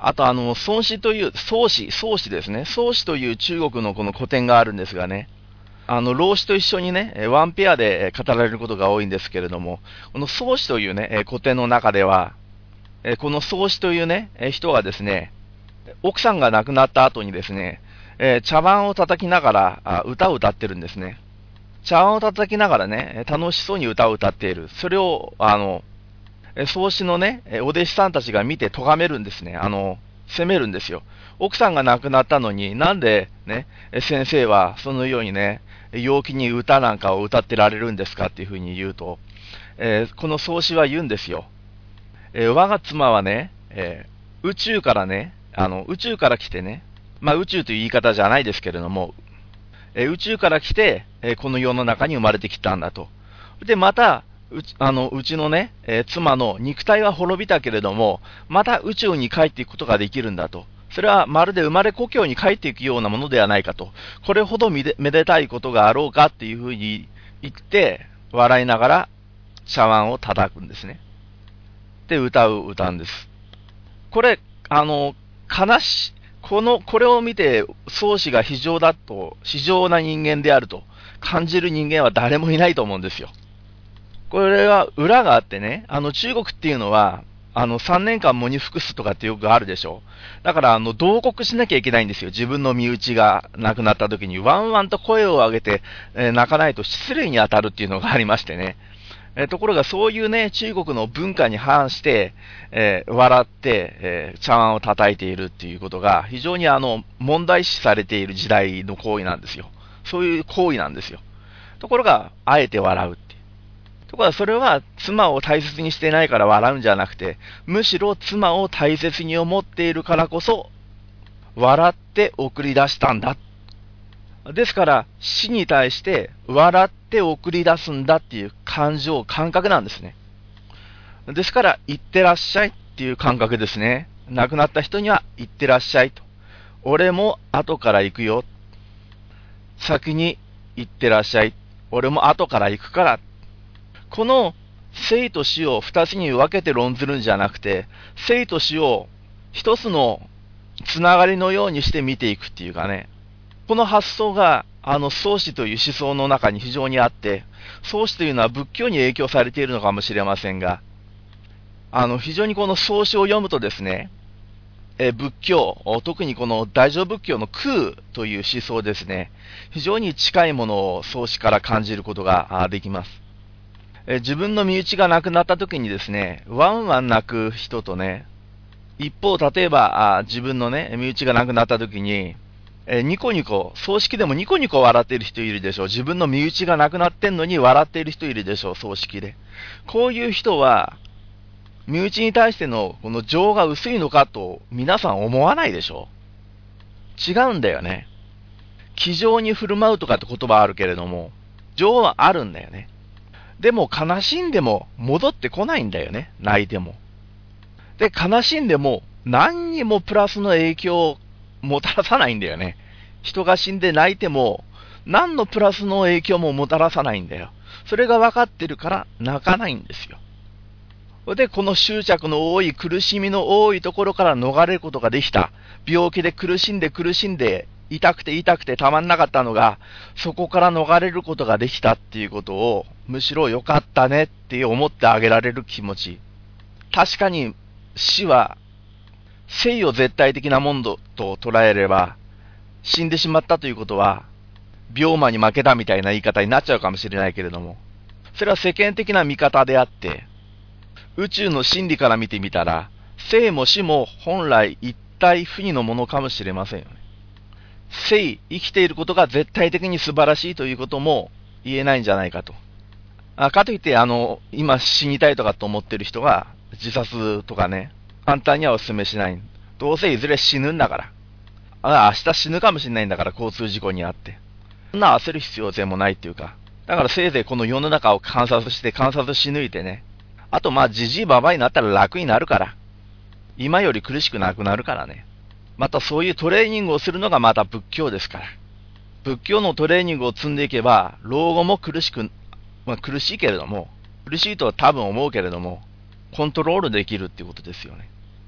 あと、あの、孫子という、孫子、孫子ですね。孫子という中国のこの古典があるんですがね、あの、老子と一緒にね、ワンペアで語られることが多いんですけれども、この孫子というね、古典の中では、この孫子というね、人がですね、奥さんが亡くなった後にですね、茶碗を叩きながら歌を歌ってるんですね。茶碗を叩きながらね、楽しそうに歌を歌っている。それを、あの、孫子のね、お弟子さんたちが見て咎めるんですね。あの、責めるんですよ。奥さんが亡くなったのに、なんでね、先生はそのようにね、陽気に歌なんかを歌ってられるんですかっていうふうに言うと、えー、この孫子は言うんですよ。えー、我が妻はね、えー、宇宙からね、あの、宇宙から来てね、まあ宇宙という言い方じゃないですけれども、えー、宇宙から来て、えー、この世の中に生まれてきたんだと。で、また、うち、あの、うちのね、えー、妻の肉体は滅びたけれども、また宇宙に帰っていくことができるんだと。それはまるで生まれ故郷に帰っていくようなものではないかと。これほどめで、めでたいことがあろうかっていうふうに言って、笑いながら茶碗を叩くんですね。で、歌う歌うんです。これ、あの、悲し、この、これを見て、宗師が非常だと、非常な人間であると感じる人間は誰もいないと思うんですよ。これは裏があってね、あの中国っていうのは、あのさんねんかん喪に服すとかってよくあるでしょ。だからあの同国しなきゃいけないんですよ。自分の身内が亡くなった時にワンワンと声を上げて、えー、泣かないと失礼に当たるっていうのがありましてね。えー、ところがそういうね、中国の文化に反して、えー、笑って、えー、茶碗を叩いているっていうことが非常にあの問題視されている時代の行為なんですよ。そういう行為なんですよ。ところが、あえて笑う。ところがそれは妻を大切にしてないから笑うんじゃなくて、むしろ妻を大切に思っているからこそ、笑って送り出したんだ。ですから、死に対して笑って送り出すんだっていう感情、感覚なんですね。ですから、行ってらっしゃいっていう感覚ですね。亡くなった人には行ってらっしゃいと。俺も後から行くよ。先に行ってらっしゃい。俺も後から行くから。この生と死を二つに分けて論ずるんじゃなくて、生と死を一つのつながりのようにして見ていくっていうかね、この発想があの創始という思想の中に非常にあって、創始というのは仏教に影響されているのかもしれませんが、あの非常にこの創始を読むとですね、え仏教、特にこの大乗仏教の空という思想ですね、非常に近いものを創始から感じることができます。え自分の身内が亡くなった時にですね、ワンワン泣く人とね、一方、例えばあ自分のね、身内が亡くなった時に、えニコニコ、葬式でもニコニコ笑っている人いるでしょう。自分の身内が亡くなってんのに笑っている人いるでしょう、葬式で。こういう人は、身内に対してのこの情が薄いのかと皆さん思わないでしょう。違うんだよね。気丈に振る舞うとかって言葉あるけれども、情はあるんだよね。でも悲しんでも戻ってこないんだよね。泣いても。で、悲しんでも何にもプラスの影響をもたらさないんだよね。人が死んで泣いても何のプラスの影響ももたらさないんだよ。それが分かってるから泣かないんですよ。で、この執着の多い苦しみの多いところから逃れることができた。病気で苦しんで苦しんで痛くて痛くてたまんなかったのが、そこから逃れることができたっていうことを、むしろ良かったねって思ってあげられる気持ち。確かに死は、生を絶対的なものと捉えれば、死んでしまったということは、病魔に負けたみたいな言い方になっちゃうかもしれないけれども、それは世間的な見方であって、宇宙の真理から見てみたら、生も死も本来一体不二のものかもしれませんよね。生、生きていることが絶対的に素晴らしいということも言えないんじゃないかと。あかといって、あの、今死にたいとかと思ってる人が自殺とかね、簡単にはお勧めしない。どうせいずれ死ぬんだから。あ明日死ぬかもしれないんだから、交通事故にあって。そんな焦る必要性もないっていうか。だからせいぜいこの世の中を観察して観察し抜いてね。あとまあ、じじいばばになったら楽になるから。今より苦しくなくなるからね。またそういうトレーニングをするのがまた仏教ですから。仏教のトレーニングを積んでいけば、老後も苦しく、まあ苦しいけれども、苦しいとは多分思うけれども、コントロールできるっていうことですよね。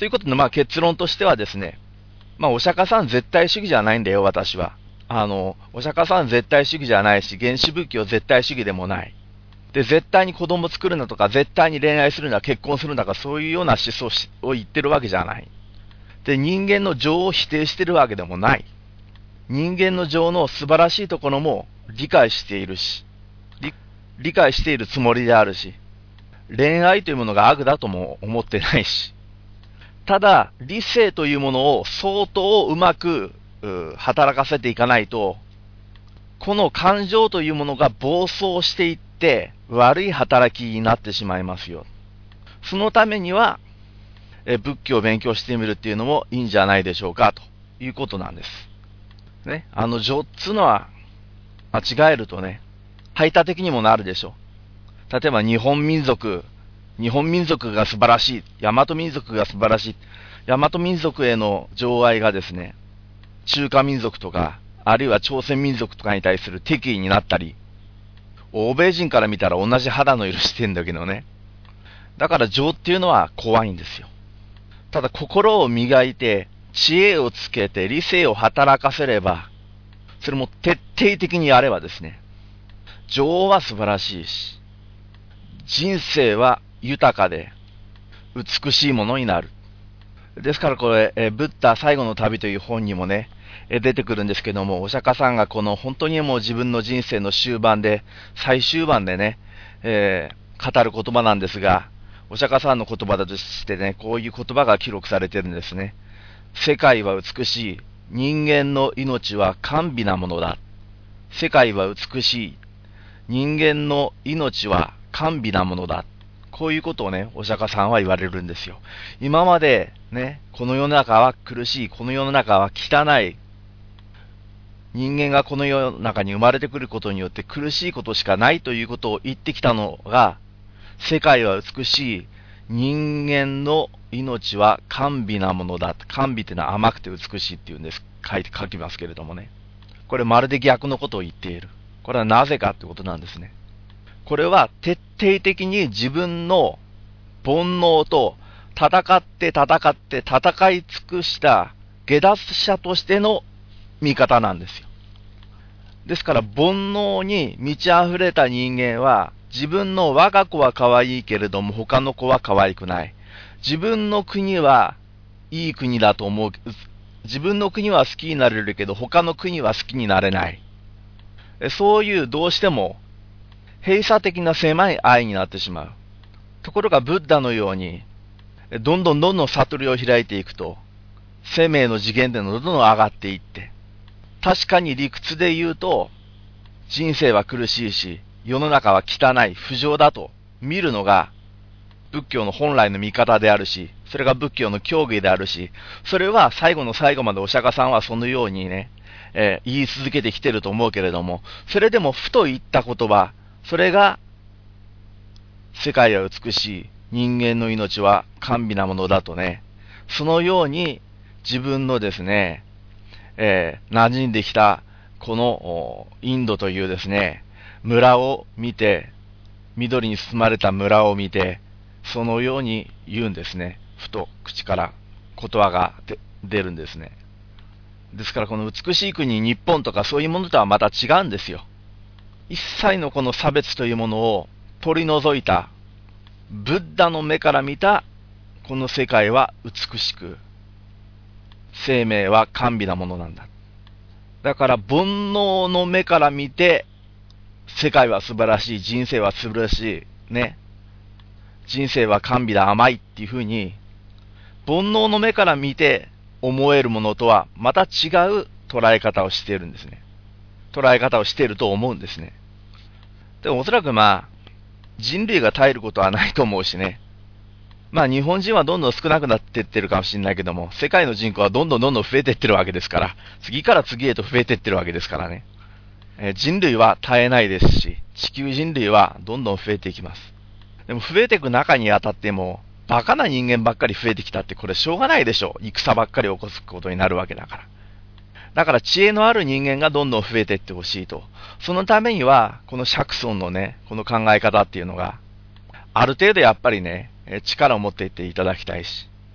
ということで、まあ結論としてはですね、まあお釈迦さん絶対主義じゃないんだよ、私は。あの、お釈迦さん絶対主義じゃないし、原始仏教絶対主義でもない。で、絶対に子供作るなとか、絶対に恋愛するな、結婚するなとか、そういうような思想を言ってるわけじゃない。で、人間の情を否定してるわけでもない。人間の情の素晴らしいところも理解しているし、理、理解しているつもりであるし、恋愛というものが悪だとも思ってないし、ただ、理性というものを相当うまく働かせていかないと、この感情というものが暴走していって悪い働きになってしまいますよ。そのためには、え仏教を勉強してみるっていうのもいいんじゃないでしょうかということなんです。ね、あの情っつのは間違えるとね、排他的にもなるでしょう。例えば日本民族、日本民族が素晴らしい、大和民族が素晴らしい、大和民族への情愛がですね、中華民族とか、あるいは朝鮮民族とかに対する敵意になったり、欧米人から見たら同じ肌の色してんだけどね。だから情っていうのは怖いんですよ。ただ心を磨いて、知恵をつけて理性を働かせれば、それも徹底的にやればですね、情は素晴らしいし、人生は豊かで美しいものになる。ですからこれ、えブッダ最後の旅という本にもね、出てくるんですけども、お釈迦さんがこの本当にもう自分の人生の終盤で、最終盤でね、えー、語る言葉なんですが、お釈迦さんの言葉だとしてね、こういう言葉が記録されてるんですね。世界は美しい。人間の命は甘美なものだ。世界は美しい。人間の命は甘美なものだ。こういうことをね、お釈迦さんは言われるんですよ。今までね、この世の中は苦しい。この世の中は汚い。人間がこの世の中に生まれてくることによって苦しいことしかないということを言ってきたのが、世界は美しい。人間の命は甘美なものだ。甘美っていうのは甘くて美しいっていうんです。書いて書きますけれどもね。これまるで逆のことを言っている。これはなぜかってことなんですね。これは徹底的に自分の煩悩と戦って戦って戦い尽くした下脱者としての見方なんですよ。ですから煩悩に満ち溢れた人間は、自分の我が子は可愛いけれども他の子は可愛くない。自分の国はいい国だと思う。自分の国は好きになれるけど他の国は好きになれない。そういうどうしても閉鎖的な狭い愛になってしまう。ところがブッダのようにどんどんどんどん悟りを開いていくと、生命の次元でどんどん上がっていって、確かに理屈で言うと人生は苦しいし世の中は汚い不浄だと見るのが仏教の本来の見方であるし、それが仏教の教義であるし、それは最後の最後までお釈迦さんはそのようにね、えー、言い続けてきてると思うけれども、それでもふと言った言葉、それが世界は美しい、人間の命は甘美なものだとね、そのように自分のですね、えー、馴染んできたこのインドというですね、村を見て、緑に包まれた村を見て、そのように言うんですね。ふと口から言葉が出るんですね。ですからこの美しい国日本とかそういうものとはまた違うんですよ。一切のこの差別というものを取り除いたブッダの目から見たこの世界は美しく、生命は甘美なものなんだ。だから煩悩の目から見て世界は素晴らしい、人生は素晴らしいね、人生は甘美だ、甘いっていうふうに煩悩の目から見て思えるものとはまた違う捉え方をしているんですね。捉え方をしていると思うんですね。でもおそらくまあ人類が絶えることはないと思うしね。まあ日本人はどんどん少なくなっていってるかもしれないけども、世界の人口はどんどんどんどん増えていってるわけですから、次から次へと増えていってるわけですからね。えー、人類は絶えないですし、地球人類はどんどん増えていきます。でも増えていく中にあたっても、バカな人間ばっかり増えてきたってこれしょうがないでしょう。戦ばっかり起こすことになるわけだから。だから知恵のある人間がどんどん増えていってほしいと。そのためには、この釈尊のね、この考え方っていうのが、ある程度やっぱりね、力を持っていっていただきたいし、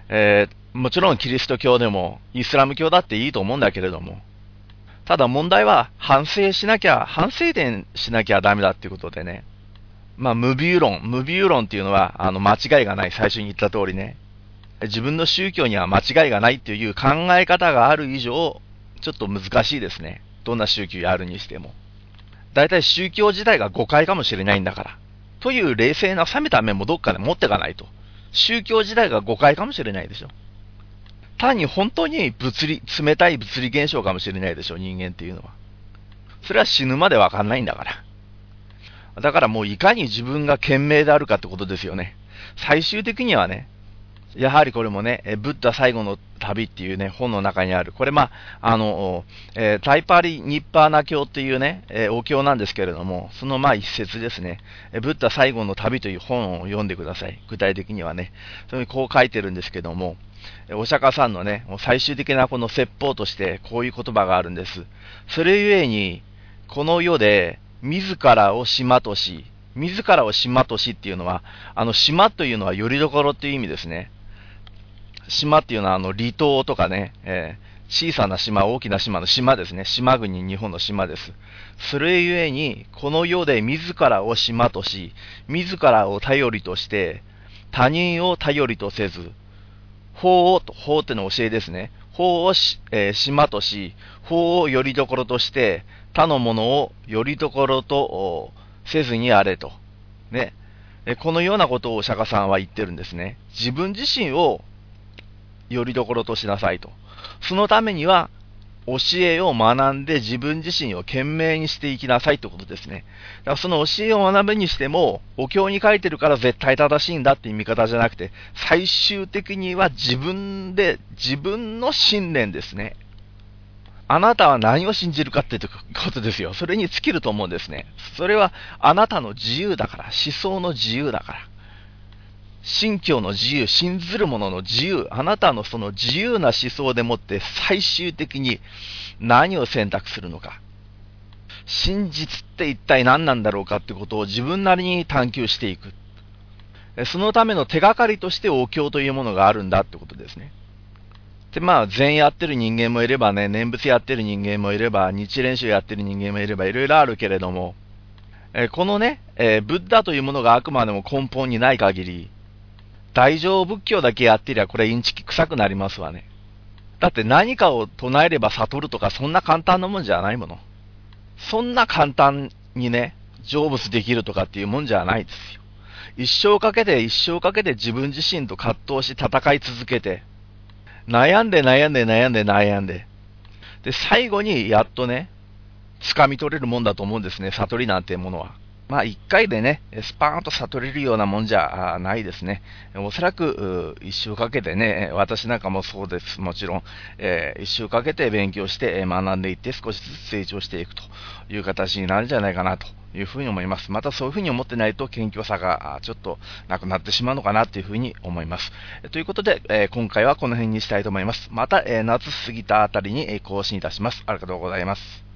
えー、もちろんキリスト教でもイスラム教だっていいと思うんだけれども、ただ問題は反省しなきゃ、反省点しなきゃダメだっていうことでね。まあ、無ビュー論。無ビュー論っていうのは、あの、間違いがない。最初に言った通りね。自分の宗教には間違いがないっていう考え方がある以上、ちょっと難しいですね。どんな宗教やるにしても。だいたい宗教自体が誤解かもしれないんだから。という冷静な冷めた面もどっかで持っていかないと。宗教自体が誤解かもしれないでしょ。単に本当に物理、冷たい物理現象かもしれないでしょ、人間っていうのは。それは死ぬまでわかんないんだから。だからもういかに自分が賢明であるかってことですよね。最終的にはね、やはりこれもね、ブッダ最後の旅っていうね、本の中にある。これまあ、あの、えー、タイパリ・ニッパーナ教っていうね、えー、お経なんですけれども、そのまあ一節ですね、ブッダ最後の旅という本を読んでください。具体的にはね。それにこう書いてるんですけども、お釈迦さんのね、最終的なこの説法としてこういう言葉があるんです。それゆえに、この世で自らを島とし、自らを島としっていうのは、あの島というのは拠り所っていう意味ですね。島っていうのはあの離島とかね、えー、小さな島、大きな島の島ですね。島国、日本の島です。それゆえに、この世で自らを島とし、自らを頼りとして、他人を頼りとせず、法を、法っての教えですね。法をし、えー、島とし、法を拠り所として、他のものを拠り所とせずにあれと。ね。このようなことをお釈迦さんは言ってるんですね。自分自身を拠り所としなさいと。そのためには、教えを学んで自分自身を懸命にしていきなさいということですね。だからその教えを学ぶにしても、お経に書いてるから絶対正しいんだっていう見方じゃなくて、最終的には自分で、自分の信念ですね。あなたは何を信じるかっていうことですよ。それに尽きると思うんですね。それはあなたの自由だから、思想の自由だから。信教の自由、信ずる者の自由、あなたのその自由な思想でもって最終的に何を選択するのか。真実って一体何なんだろうかってことを自分なりに探求していく。そのための手がかりとしてお経というものがあるんだってことですね。で、まあ、禅やってる人間もいればね、念仏やってる人間もいれば、日蓮宗やってる人間もいれば、いろいろあるけれども、えこのね、えー、ブッダというものがあくまでも根本にない限り、大乗仏教だけやってりゃこれインチキ臭くなりますわね。だって何かを唱えれば悟るとかそんな簡単なもんじゃないもの。そんな簡単にね、成仏できるとかっていうもんじゃないですよ。一生かけて一生かけて自分自身と葛藤し戦い続けて、悩んで悩んで悩んで悩んで、で、最後にやっとね、掴み取れるもんだと思うんですね、悟りなんてものは。まあ一回でね、スパーンと悟れるようなもんじゃないですね。おそらく一生かけてね、私なんかもそうです。もちろん、えー、一生かけて勉強して学んでいって少しずつ成長していくという形になるんじゃないかなというふうに思います。またそういうふうに思ってないと謙虚さがちょっとなくなってしまうのかなというふうに思います。ということで、えー、今回はこの辺にしたいと思います。また、えー、夏過ぎたあたりに更新いたします。ありがとうございます。